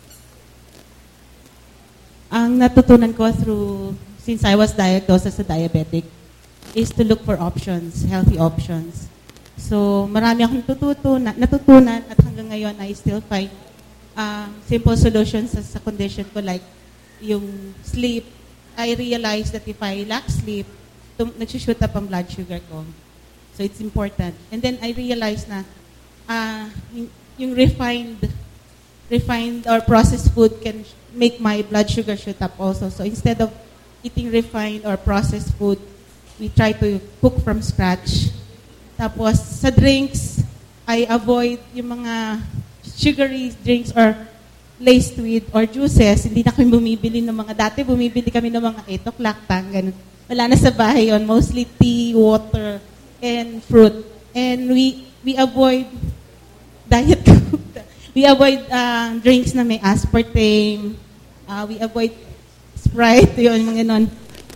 Ang natutunan ko since I was diagnosed as a diabetic, is to look for options, healthy options. So, marami akong natutunan, at hanggang ngayon, I still find simple solutions sa condition ko, like yung sleep. I realized that if I lack sleep, nagsushoot up ang blood sugar ko. So, it's important. And then, I realized na yung refined or processed food can make my blood sugar shoot up also. So, instead of eating refined or processed food, we try to cook from scratch. Tapos, sa drinks, I avoid yung mga sugary drinks or laced with or juices. Hindi na kami bumibili ng mga, dati bumibili kami ng mga 8 o'clock tang, ganun. Wala na sa bahay yun. Mostly tea, water, and fruit. And we avoid diet we avoid drinks na may aspartame. We avoid Sprite, yun, mga ganun.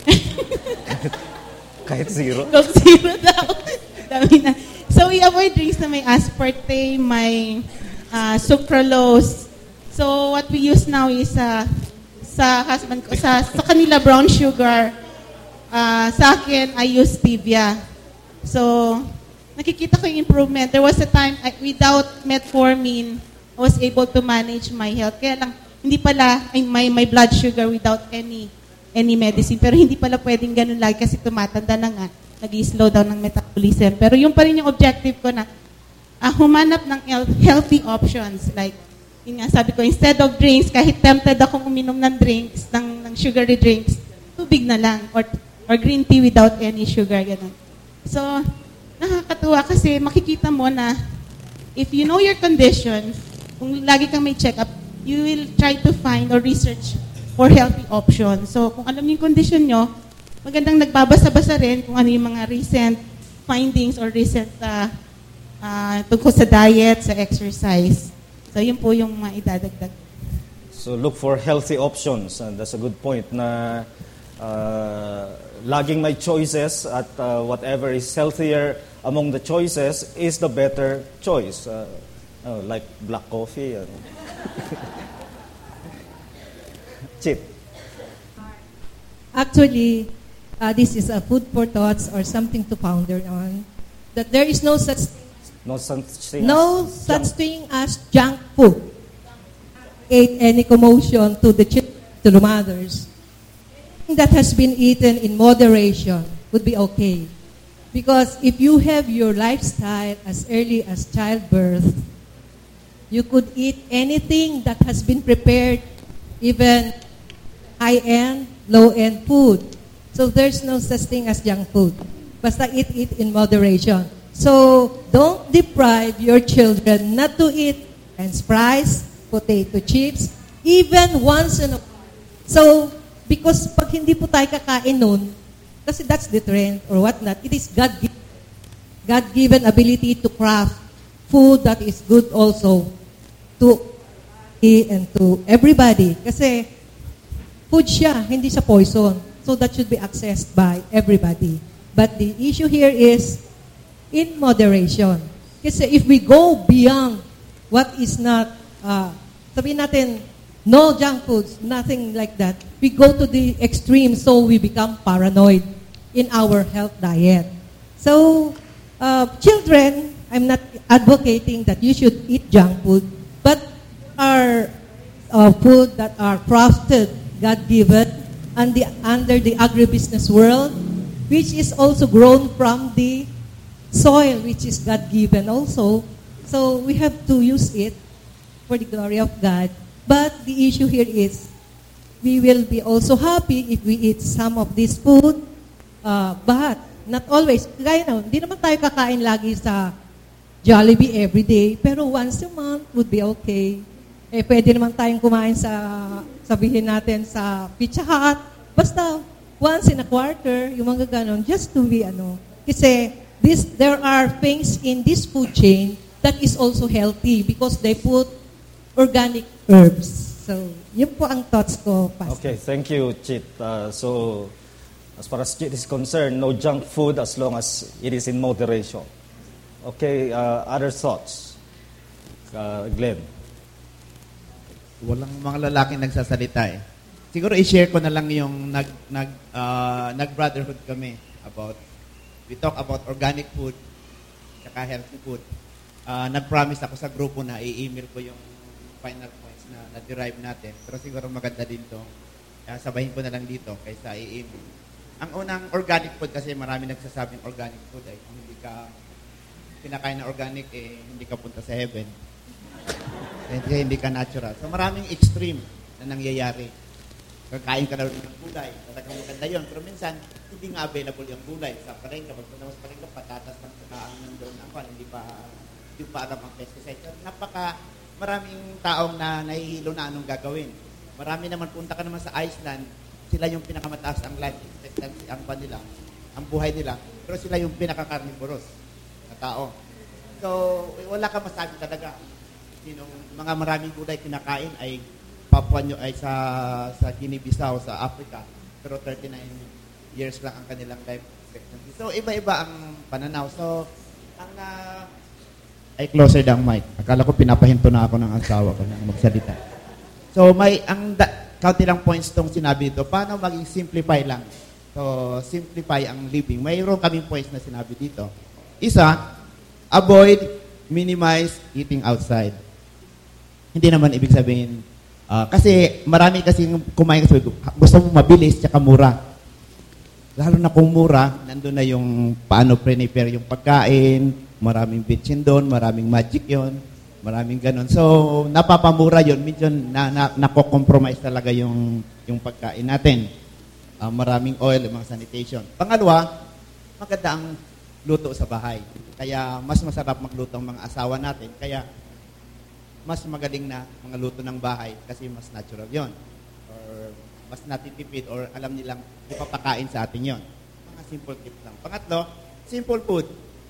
Kahit zero? Coke zero daw. Dami na. So, we avoid drinks na may aspartame, may sucralose. So, what we use now is sa husband ko, sa kanila brown sugar. Sa akin, I use stevia. So, nakikita ko yung improvement. There was a time, without metformin, I was able to manage my health. Kaya lang, hindi pala, my blood sugar without any medicine. Pero hindi pala pwedeng ganun lagi kasi tumatanda na nga. Nag-slow down ng metabolism. Pero yung pa rin yung objective ko na humanap ng healthy options. Like, yun nga, sabi ko, instead of drinks, kahit tempted akong uminom ng drinks, ng sugary drinks, tubig na lang. Or or green tea without any sugar, ganun. So, nakakatuwa kasi makikita mo na if you know your condition, kung lagi kang may check-up, you will try to find or research for healthy options. So, kung alam niyo yung condition nyo, magandang nagbabasa-basa rin kung ano yung mga recent findings or recent tungkol sa diet, sa exercise. So, yun po yung maidadagdag. So look for healthy options, and that's a good point na laging may choices at whatever is healthier among the choices is the better choice. Like black coffee. Chip. Actually, this is a food for thoughts or something to ponder on. That there is no such thing as junk food. Any commotion to the children, to the mothers. That has been eaten in moderation would be okay. Because if you have your lifestyle as early as childbirth, you could eat anything that has been prepared, even high-end, low-end food. So there's no such thing as junk food. Basta eat it in moderation. So don't deprive your children not to eat French fries, potato chips, even once in a while. So, because pag hindi po tayo kakain nun, kasi that's the trend or whatnot, it is God-given ability to craft food that is good also to eat and to everybody. Kasi food siya, hindi siya poison. So that should be accessed by everybody. But the issue here is in moderation. Kasi if we go beyond what is not sabihin natin, no junk foods, nothing like that. We go to the extreme, so we become paranoid in our health diet. So, children, I'm not advocating that you should eat junk food, but our food that are crafted, God-given, under the agribusiness world, which is also grown from the soil, which is God-given also. So, we have to use it for the glory of God. But the issue here is, we will be also happy if we eat some of this food, but not always. Gaya na, hindi naman tayo kakain lagi sa Jollibee every day, pero once a month would be okay. Pwede naman tayong kumain sa, sabihin natin, sa Pizza Hut, basta once in a quarter, yung mga ganon, just to be Kasi there are things in this food chain that is also healthy because they put organic herbs. So, yun po ang thoughts ko, Pastor. Okay, thank you, Chit. So, as far as Chit is concerned, no junk food as long as it is in moderation. Okay, other thoughts? Glenn? Walang mga lalaking nagsasalita eh. Siguro i-share ko na lang yung nag-brotherhood kami about, we talk about organic food, saka healthy food. Nag-promise ako sa grupo na i-email ko yung final points na na-derive natin. Pero siguro maganda din to. Sabahin ko na lang dito kaysa i-email. Ang unang organic food kasi marami nagsasabing organic food ay kung hindi ka pinakain na organic hindi ka punta sa heaven. Hindi ka natural. So maraming extreme na nangyayari. Kakain ka na rin ng gulay. Talagang maganda yun. Pero minsan, hindi nga available yung gulay. Sa palengke, pagpunta sa palengke, patatas lang sa nandun. Hindi pa alam ang pesticide. So, maraming taong na nahihilo na anong gagawin. Marami naman, punta ka naman sa Iceland, sila yung pinakamataas ang life expectancy, ang buhay nila, pero sila yung pinaka-carnivorous na tao. So, wala ka masabi talaga. Mga maraming gulay kinakain ay Papua New ay sa Guinea-Bissau, sa Africa, pero 39 years lang ang kanilang life expectancy. So, iba-iba ang pananaw. So, ay closer ang mic. Akala ko pinapahinto na ako ng asawa ko nang magsalita. So, kaunti lang points tong sinabi dito. Paano maging simplify lang? So, simplify ang living. Mayroon kaming points na sinabi dito. Isa, avoid, minimize eating outside. Hindi naman ibig sabihin, kasi marami kasing kumain kasi gusto mo mabilis tsaka mura. Lalo na kung mura, nandun na yung paano prepare yung pagkain, maraming bitchin doon, maraming magic yon, maraming ganun. So, napapamura yon, medyo nako-compromise talaga yung pagkain natin. maraming oil, mga sanitation. Pangalawa, maganda ang luto sa bahay. Kaya mas masarap magluto ang mga asawa natin. Kaya mas magaling na mga luto ng bahay kasi mas natural yon, or mas natitipid, or alam nilang ipapakain sa atin yon. Mga simple tips lang. Pangatlo, simple food.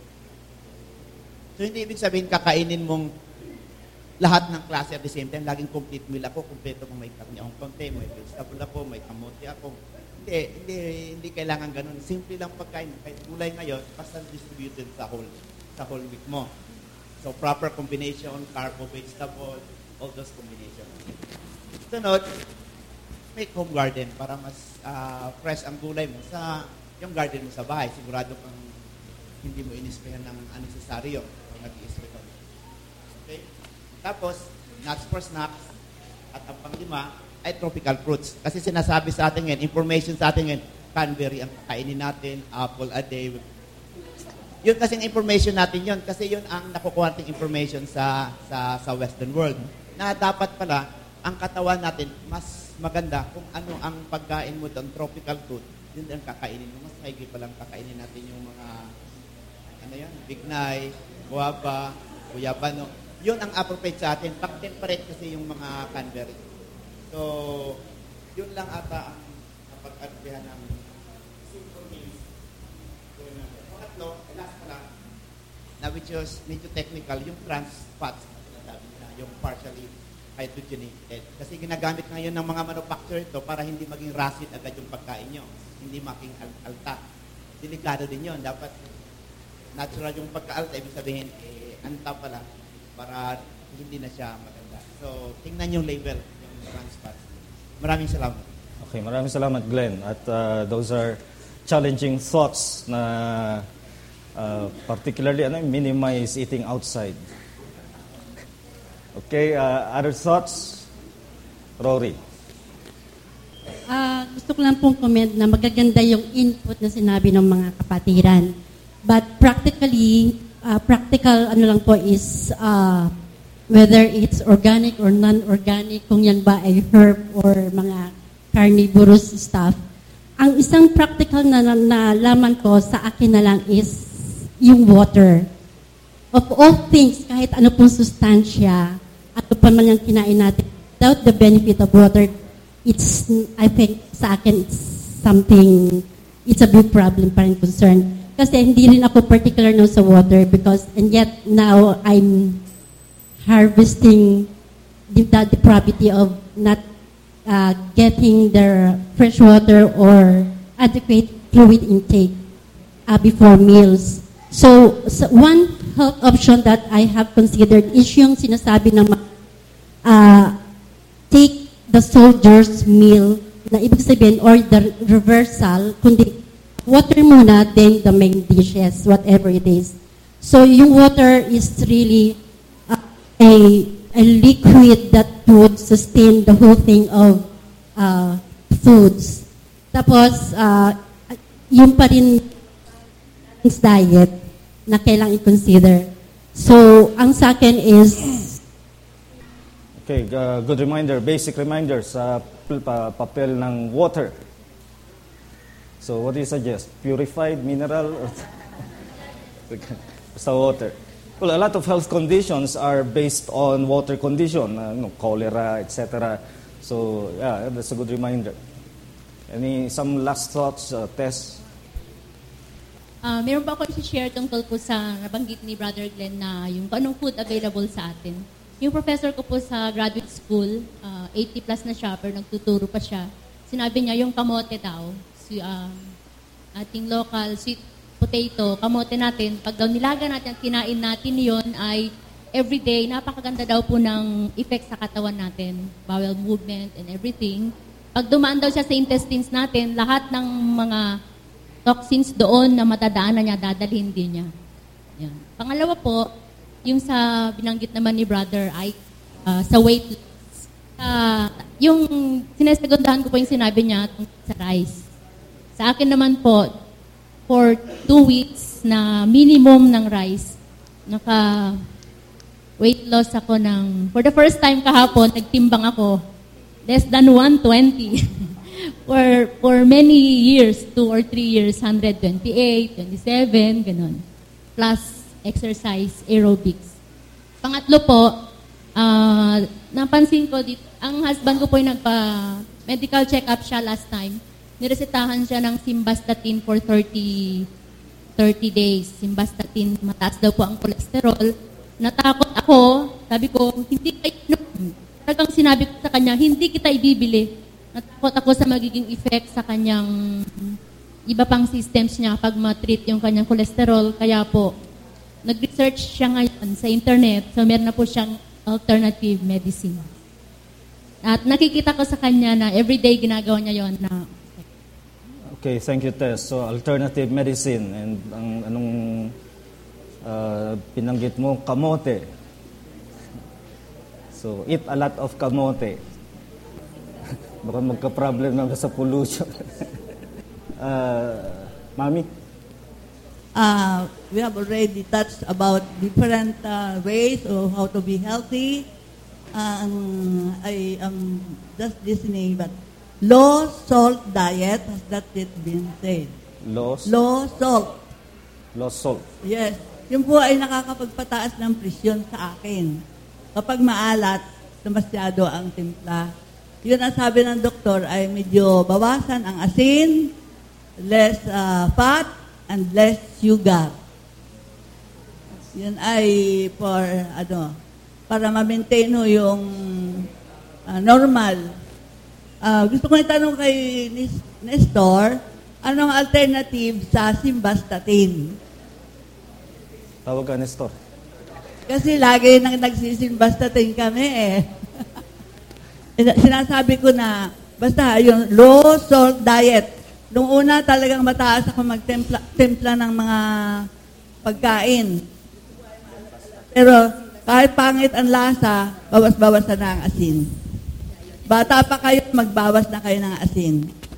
So hindi ibig sabihin kakainin mong lahat ng klase at the same time, laging complete meal ako, kompleto kung may karne akong konti, may vegetable ako, may kamote ako. Hindi kailangan ganun. Simple lang pagkain. Kahit gulay ngayon, basta distributed sa whole week mo. So, proper combination, carbo, vegetable, all those combinations. Sunod, make home garden para mas fresh ang gulay mo sa yung garden mo sa bahay. Sigurado kang hindi mo inisprehan ng unnecessary o nag-i-spray ka. Okay? Tapos, nuts for snacks. At ang panglima ay tropical fruits. Kasi sinasabi sa atin ngayon, information sa atin ngayon, cranberry ang kakainin natin, apple a day. Yun kasing information natin yun. Kasi yun ang nakukuha nating information sa Western world. Na dapat pala, ang katawan natin, mas maganda kung ano ang pagkain mo doon, tropical fruit, yun ang kakainin mo. Mas maigi palang kakainin natin yung mga, bignay, guava, guyabano. Yun ang appropriate sa atin. Pag-temperate kasi yung mga cranberry. So, yun lang ata ang napag-agbihan ng simple meals. Pangatlo, last pa lang, na which is medyo technical, yung trans fats, yung partially hydrogenated. Kasi ginagamit ngayon ng mga manufacturer ito para hindi maging rancid agad yung pagkain nyo. Hindi maging alta. Delikado din yun. Dapat natural yung pagka-alta. Ibig sabihin, anta pala para hindi na siya maganda. So, tingnan yung label, yung trans fats. Maraming salamat. Okay, maraming salamat, Glenn. At those are challenging thoughts na particularly minimize eating outside. Okay, other thoughts? Rory. Gusto ko lang pong comment na magaganda yung input na sinabi ng mga kapatiran. But practically, practical lang po is whether it's organic or non-organic, kung yan ba ay herb or mga carnivorous stuff. Ang isang practical na laman ko sa akin na lang is yung water. Of all things, kahit ano pong sustansya, ano pa man yung kinain natin, without the benefit of water, I think sa akin, it's a big problem pa rin concern. Kasi hindi rin ako particular no sa water and yet now I'm harvesting the depravity of not getting the fresh water or adequate fluid intake before meals. So one health option that I have considered is yung sinasabi na take the soldier's meal, na ibig sabihin, or the reversal, kundi water muna, then the main dishes, whatever it is. So yung water is really a liquid that would sustain the whole thing of foods. Tapos, yung pa rin diet na kailangang i-consider. So, ang sa akin is... Okay, good reminder, basic reminder sa papel ng water. So, what do you suggest? Purified, mineral, or basta water? Well, a lot of health conditions are based on water condition, cholera, etc. So, yeah, that's a good reminder. Some last thoughts, Tess? Meron pa ako i-share tungkol po sa nabanggit ni Brother Glenn na yung anong food available sa atin. Yung professor ko po sa graduate school, 80 plus na siya, pero nagtuturo pa siya. Sinabi niya yung kamote daw, ating local sweet potato, kamote natin, pag daw nilaga natin at kinain natin yon ay everyday, napakaganda daw po ng effect sa katawan natin, bowel movement and everything. Pag dumaan daw siya sa intestines natin, lahat ng mga toxins doon na matadaanan niya, dadalhin din niya. Yan. Pangalawa po, yung sa binanggit naman ni Brother Ike, sa weight loss. Yung sinesegundahan ko po yung sinabi niya sa rice. Sa akin naman po, for 2 weeks na minimum ng rice, weight loss ako for the first time kahapon, nagtimbang ako, less than 120. for many years, 2 or 3 years, 128, 27, ganun. Plus exercise, aerobics. Pangatlo po, napansin ko dito, ang husband ko po yung medical check-up siya last time. Niresetahan siya ng simvastatin for 30 days. Simvastatin, mataas daw po ang cholesterol. Natakot ako, sabi ko, hindi kayo, talagang sinabi ko sa kanya, hindi kita ibibili. Natakot ako sa magiging effect sa kanyang iba pang systems niya pag matreat yung kanyang cholesterol. Kaya po, nag-research siya ngayon sa internet, so meron na po siyang alternative medicine. At nakikita ko sa kanya na everyday ginagawa niya yon na Okay, thank you, Tess. So, alternative medicine and anong pinanggit mo, kamote. So, eat a lot of kamote. Baka magka-problem naman sa pollution. Mami? We have already touched about different ways of how to be healthy. I am just listening, but low salt diet, has that it been said? Low salt. Low salt. Yes. Yun po ay nakakapagpataas ng presyon sa akin. Kapag maalat, masyado ang timpla. Yun ang sabi ng doktor ay medyo bawasan ang asin, less fat, and less sugar. Yun ay para ma-maintain yung normal. Gusto ko itanong kay Nestor, anong alternative sa simvastatin? Tawag ka, Nestor. Kasi lagi nang nagsisimvastatin kami eh. Sinasabi ko na, basta yung low salt diet. Nung una talagang mataas ako magtempla ng mga pagkain. Pero kahit pangit ang lasa, bawas-bawasan na ang asin. Bata pa kayo, magbawas na kayo ng asin.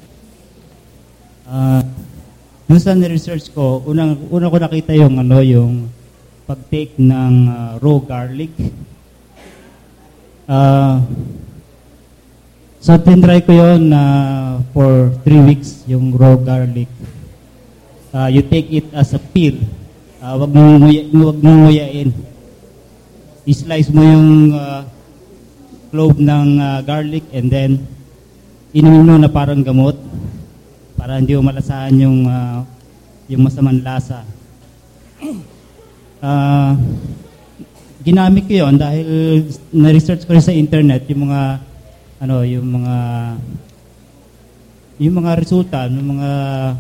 Nung sa research ko, una ko nakita yung pag-take ng raw garlic. So, tinry ko yun for 3 weeks, yung raw garlic. You take it as a peel. Wag mong nguyain. I-slice mo yung clove ng garlic and then inumin mo na parang gamot para hindi mo malasahan yung masamang lasa. Ginamit ko yun dahil na-research ko rin sa internet yung mga resulta ng mga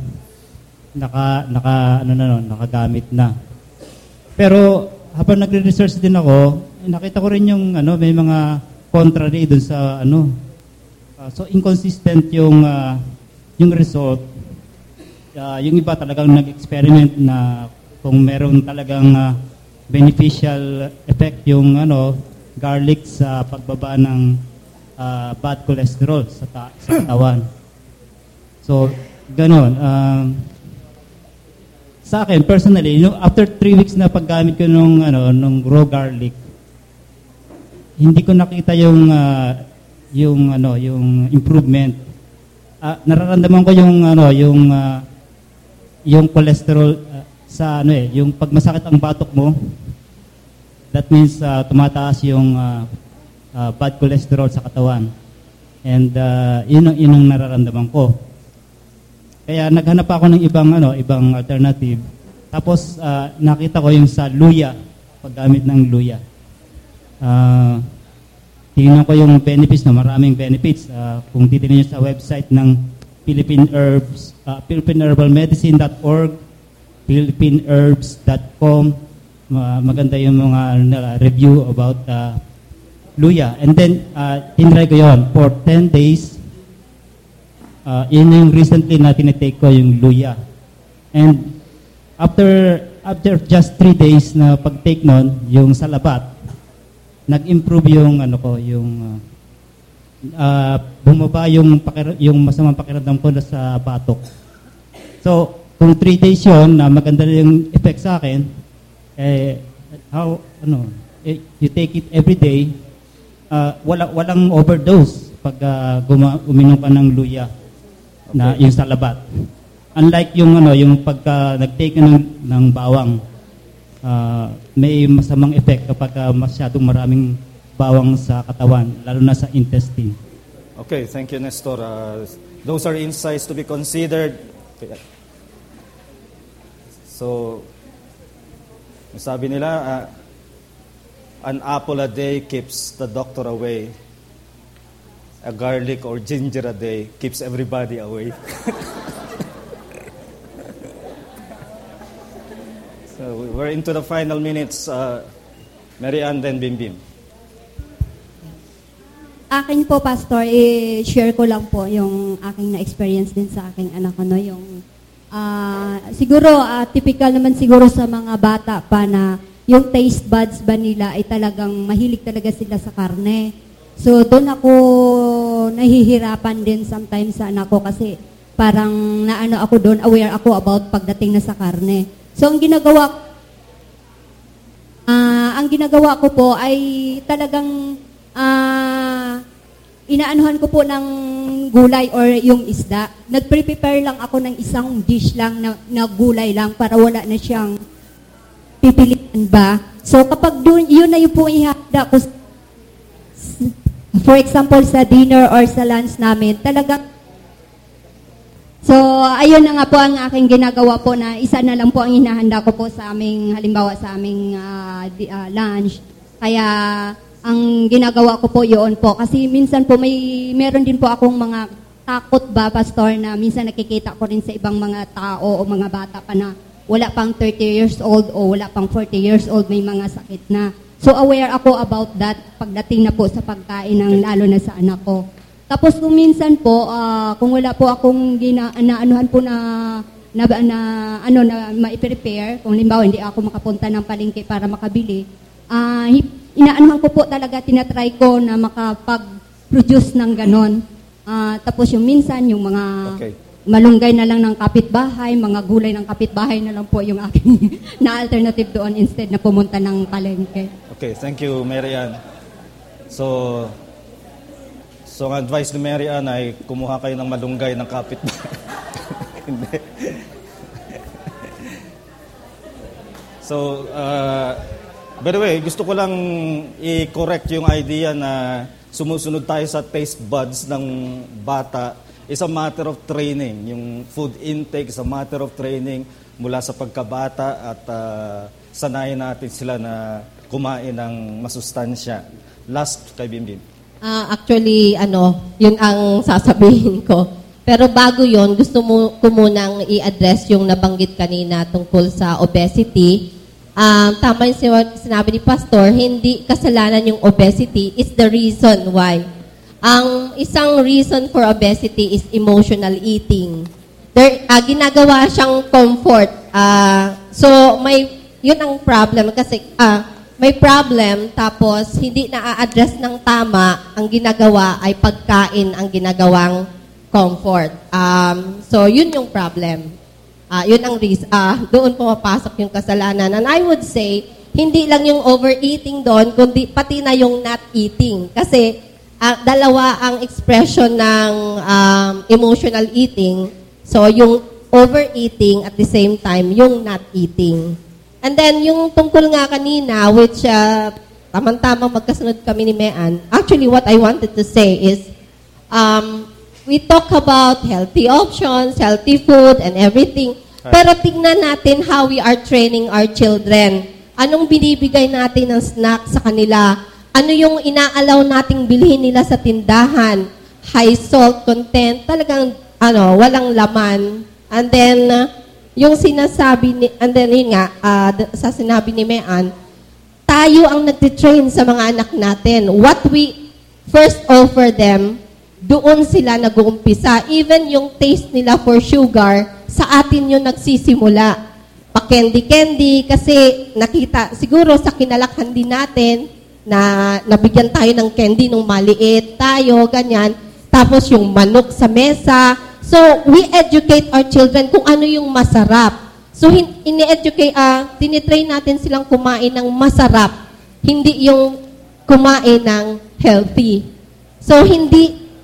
nakagamit na. Pero habang nagre-research din ako, nakita ko rin yung may mga contrary dun sa so inconsistent yung result. Yung iba talagang nag-experiment na kung meron talagang beneficial effect yung garlic sa pagbaba ng bad cholesterol sa katawan. So, ganon. Sa akin, personally, after 3 weeks na paggamit ko nung raw garlic, hindi ko nakita yung improvement. Nararamdaman ko yung cholesterol sa yung pag masakit ang batok mo, that means tumataas yung bad cholesterol sa katawan. And yun ang nararamdaman ko. Kaya naghanap ako ng ibang alternative. Tapos nakita ko yung sa luya, paggamit ng luya. Tingnan ko yung benefits na maraming benefits. Kung titingnan niyo sa website ng philippineherbalmedicine.org, philippineherbs.com, maganda yung mga review about luya. And then, tinry ko yun for 10 days. Yun yung recently na tinitake ko yung luya. And after just 3 days na pag-take nun, yung salabat, nag-improve yung bumaba yung masamang pakiramdam ko sa batok. So, kung 3 days yun, na maganda yung effect sa akin, you take it every day, walang overdose pag uminom ka ng luya. na yung sa labat. Unlike yung yung pagka nag-take ng bawang, may masamang effect kapag masyadong maraming bawang sa katawan, lalo na sa intestine. Okay, thank you, Nestor. Those are insights to be considered. Okay. So, sabi nila, an apple a day keeps the doctor away. A garlic or ginger a day keeps everybody away. So, we're into the final minutes. Mary Ann, then Bim Bim. Akin po, Pastor, i-share ko lang po yung aking na-experience din sa aking anak ko, no? Yung, siguro, typical naman siguro sa mga bata pa na yung taste buds ba nila ay talagang mahilig talaga sila sa karne. So, doon ako nahihirapan din sometimes sa anak ko kasi parang naano ako doon, aware ako about pagdating na sa karne. So, ang ginagawa ko po ay talagang inaanuhan ko po ng gulay or yung isda. Nag-prepare lang ako ng isang dish lang na gulay lang para wala na siyang pipilian ba. So kapag doon, yun na yung po ihanda ko. For example, sa dinner or sa lunch namin, talagang so, ayun na nga po ang aking ginagawa po na isa na lang po ang hinahanda ko po sa aming, halimbawa sa aming lunch. Kaya, ang ginagawa ko po yun po. Kasi minsan po meron din po akong mga takot ba, Pastor, na minsan nakikita ko rin sa ibang mga tao o mga bata pa na wala pang 30 years old o wala pang 40 years old, may mga sakit na. So, aware ako about that pagdating na po sa pagkain ng lalo na sa anak ko. Tapos kung minsan po, kung wala po akong naanuhan po na ma-prepare, kung limbawa hindi ako makapunta ng palengke para makabili, inaanuhan ko po talaga, tinatry ko na makapag-produce ng ganon. Tapos yung minsan, yung mga malunggay na lang ng kapitbahay, mga gulay ng kapitbahay na lang po yung aking na-alternative doon instead na pumunta ng palengke. Okay, thank you, Mary Ann. So ang advice ni Mary Ann ay kumuha kayo ng malunggay ng kapitbahay. Hindi. So, by the way, gusto ko lang i-correct yung idea na sumusunod tayo sa taste buds ng bata. It's a matter of training. Yung food intake is a matter of training mula sa pagkabata at sanayin natin sila na kumain ng masustansya. Last, kay Bimbim. Actually, yun ang sasabihin ko. Pero bago yun, gusto ko munang i-address yung nabanggit kanina tungkol sa obesity. Tama yung sinabi ni Pastor, hindi kasalanan yung obesity, is the reason why. Ang isang reason for obesity is emotional eating. Ginagawa siyang comfort. So, yun ang problem kasi may problem tapos hindi na-address ng tama, ang ginagawa ay pagkain ang ginagawang comfort. So, yun yung problem. Yun ang doon pumapasok yung kasalanan. And I would say, hindi lang yung overeating doon, kundi pati na yung not eating. Kasi dalawa ang expression ng emotional eating. So, yung overeating at the same time, yung not eating. And then, yung tungkol nga kanina, which tamang-tamang magkasunod kami ni Mean, actually what I wanted to say is, we talk about healthy options, healthy food, and everything. Pero tignan natin how we are training our children. Anong binibigay natin ng snack sa kanila? Ano yung inaalaw nating bilhin nila sa tindahan? High salt content, talagang walang laman. And then, yung sinasabi and then yun nga, sa sinabi ni Mean, tayo ang nagtitrain sa mga anak natin. What we first offer them, doon sila nag-uumpisa. Even yung taste nila for sugar, sa atin yung nagsisimula. Pa-candy-candy, kasi nakita, siguro sa kinalakhan din natin, na nabigyan tayo ng candy nung maliit tayo, ganyan. Tapos yung manok sa mesa. So, we educate our children kung ano yung masarap. So, tinitrain natin silang kumain ng masarap, hindi yung kumain ng healthy. So, hindi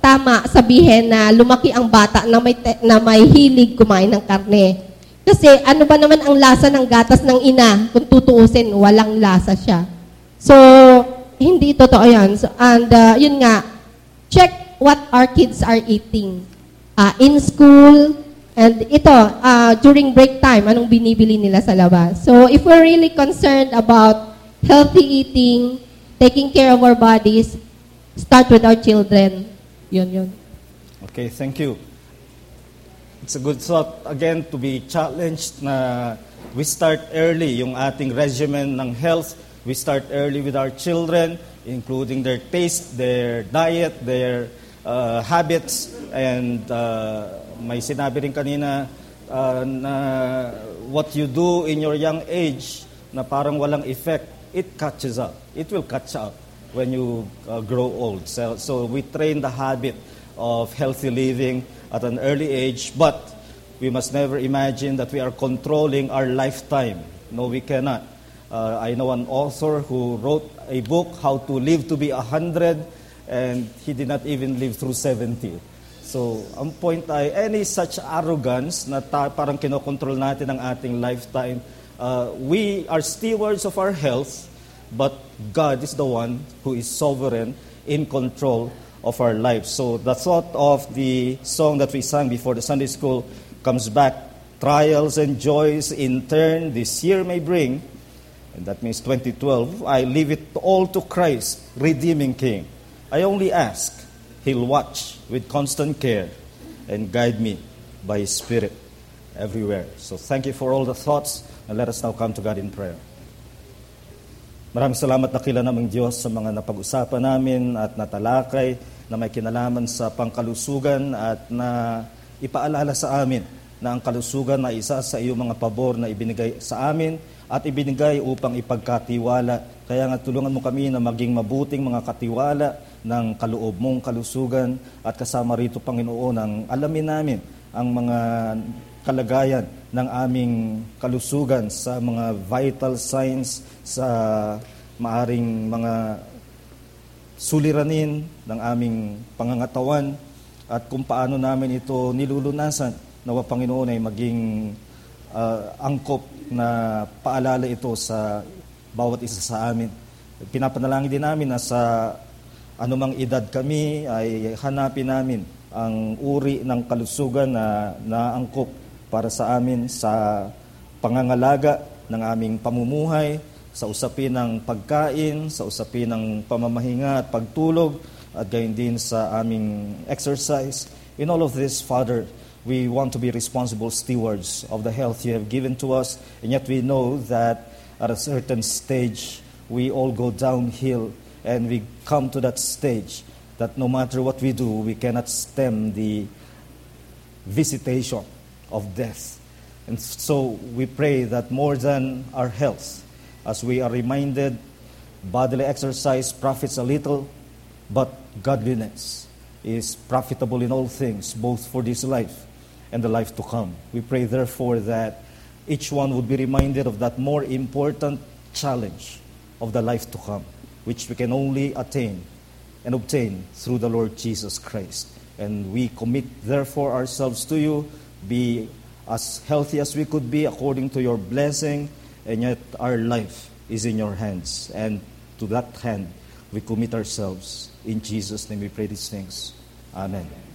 tama sabihin na lumaki ang bata na may hilig kumain ng karne. Kasi ano ba naman ang lasa ng gatas ng ina? Kung tutuusin, walang lasa siya. So, hindi totoo yan. So, and yun nga, check what our kids are eating. In school, and ito, during break time, anong binibili nila sa labas. So, if we're really concerned about healthy eating, taking care of our bodies, start with our children. Yun. Okay, thank you. It's a good thought, again, to be challenged na we start early yung ating regimen ng health. We start early with our children, including their taste, their diet, their habits. And may sinabi rin kanina na what you do in your young age na parang walang effect, it catches up. It will catch up when you grow old. So we train the habit of healthy living at an early age, but we must never imagine that we are controlling our lifetime. No, we cannot. I know an author who wrote a book, How to Live to be 100, and he did not even live through 70. So, ang point ay, any such arrogance na parang kinokontrol natin ang ating lifetime, we are stewards of our health, but God is the one who is sovereign in control of our lives. So the thought of the song that we sang before the Sunday school comes back. Trials and joys in turn this year may bring, and that means 2012, I leave it all to Christ, redeeming King. I only ask, He'll watch with constant care and guide me by His Spirit everywhere. So thank you for all the thoughts, and let us now come to God in prayer. Maraming salamat dakila namang Diyos sa mga napag-usapan namin at natalakay na may kinalaman sa pangkalusugan at na ipaalala sa amin na ang kalusugan ay isa sa iyong mga pabor na ibinigay sa amin at ibinigay upang ipagkatiwala. Kaya nga tulungan mo kami na maging mabuting mga katiwala ng kaloob mong kalusugan at kasama rito, Panginoon, ang alamin namin ang mga kalagayan ng aming kalusugan sa mga vital signs, sa maaring mga suliranin ng aming pangangatawan at kung paano namin ito nilulunasan. Nawa, Panginoon, ay maging angkop na paalala ito sa bawat isa sa amin. Pinapanalangin din namin na sa anumang edad kami ay hanapin namin ang uri ng kalusugan na naangkop para sa amin sa pangangalaga ng aming pamumuhay, sa usapin ng pagkain, sa usapin ng pamamahinga at pagtulog, at gayon din sa aming exercise. In all of this, Father, we want to be responsible stewards of the health you have given to us, and yet we know that at a certain stage, we all go downhill, and we come to that stage that no matter what we do, we cannot stem the visitation of death. And so we pray that more than our health, as we are reminded, bodily exercise profits a little, but godliness is profitable in all things, both for this life and the life to come. We pray therefore that each one would be reminded of that more important challenge of the life to come, which we can only attain and obtain through the Lord Jesus Christ. And we commit therefore ourselves to you, be as healthy as we could be according to your blessing, and yet our life is in your hands. And to that hand, we commit ourselves. In Jesus' name we pray these things. Amen.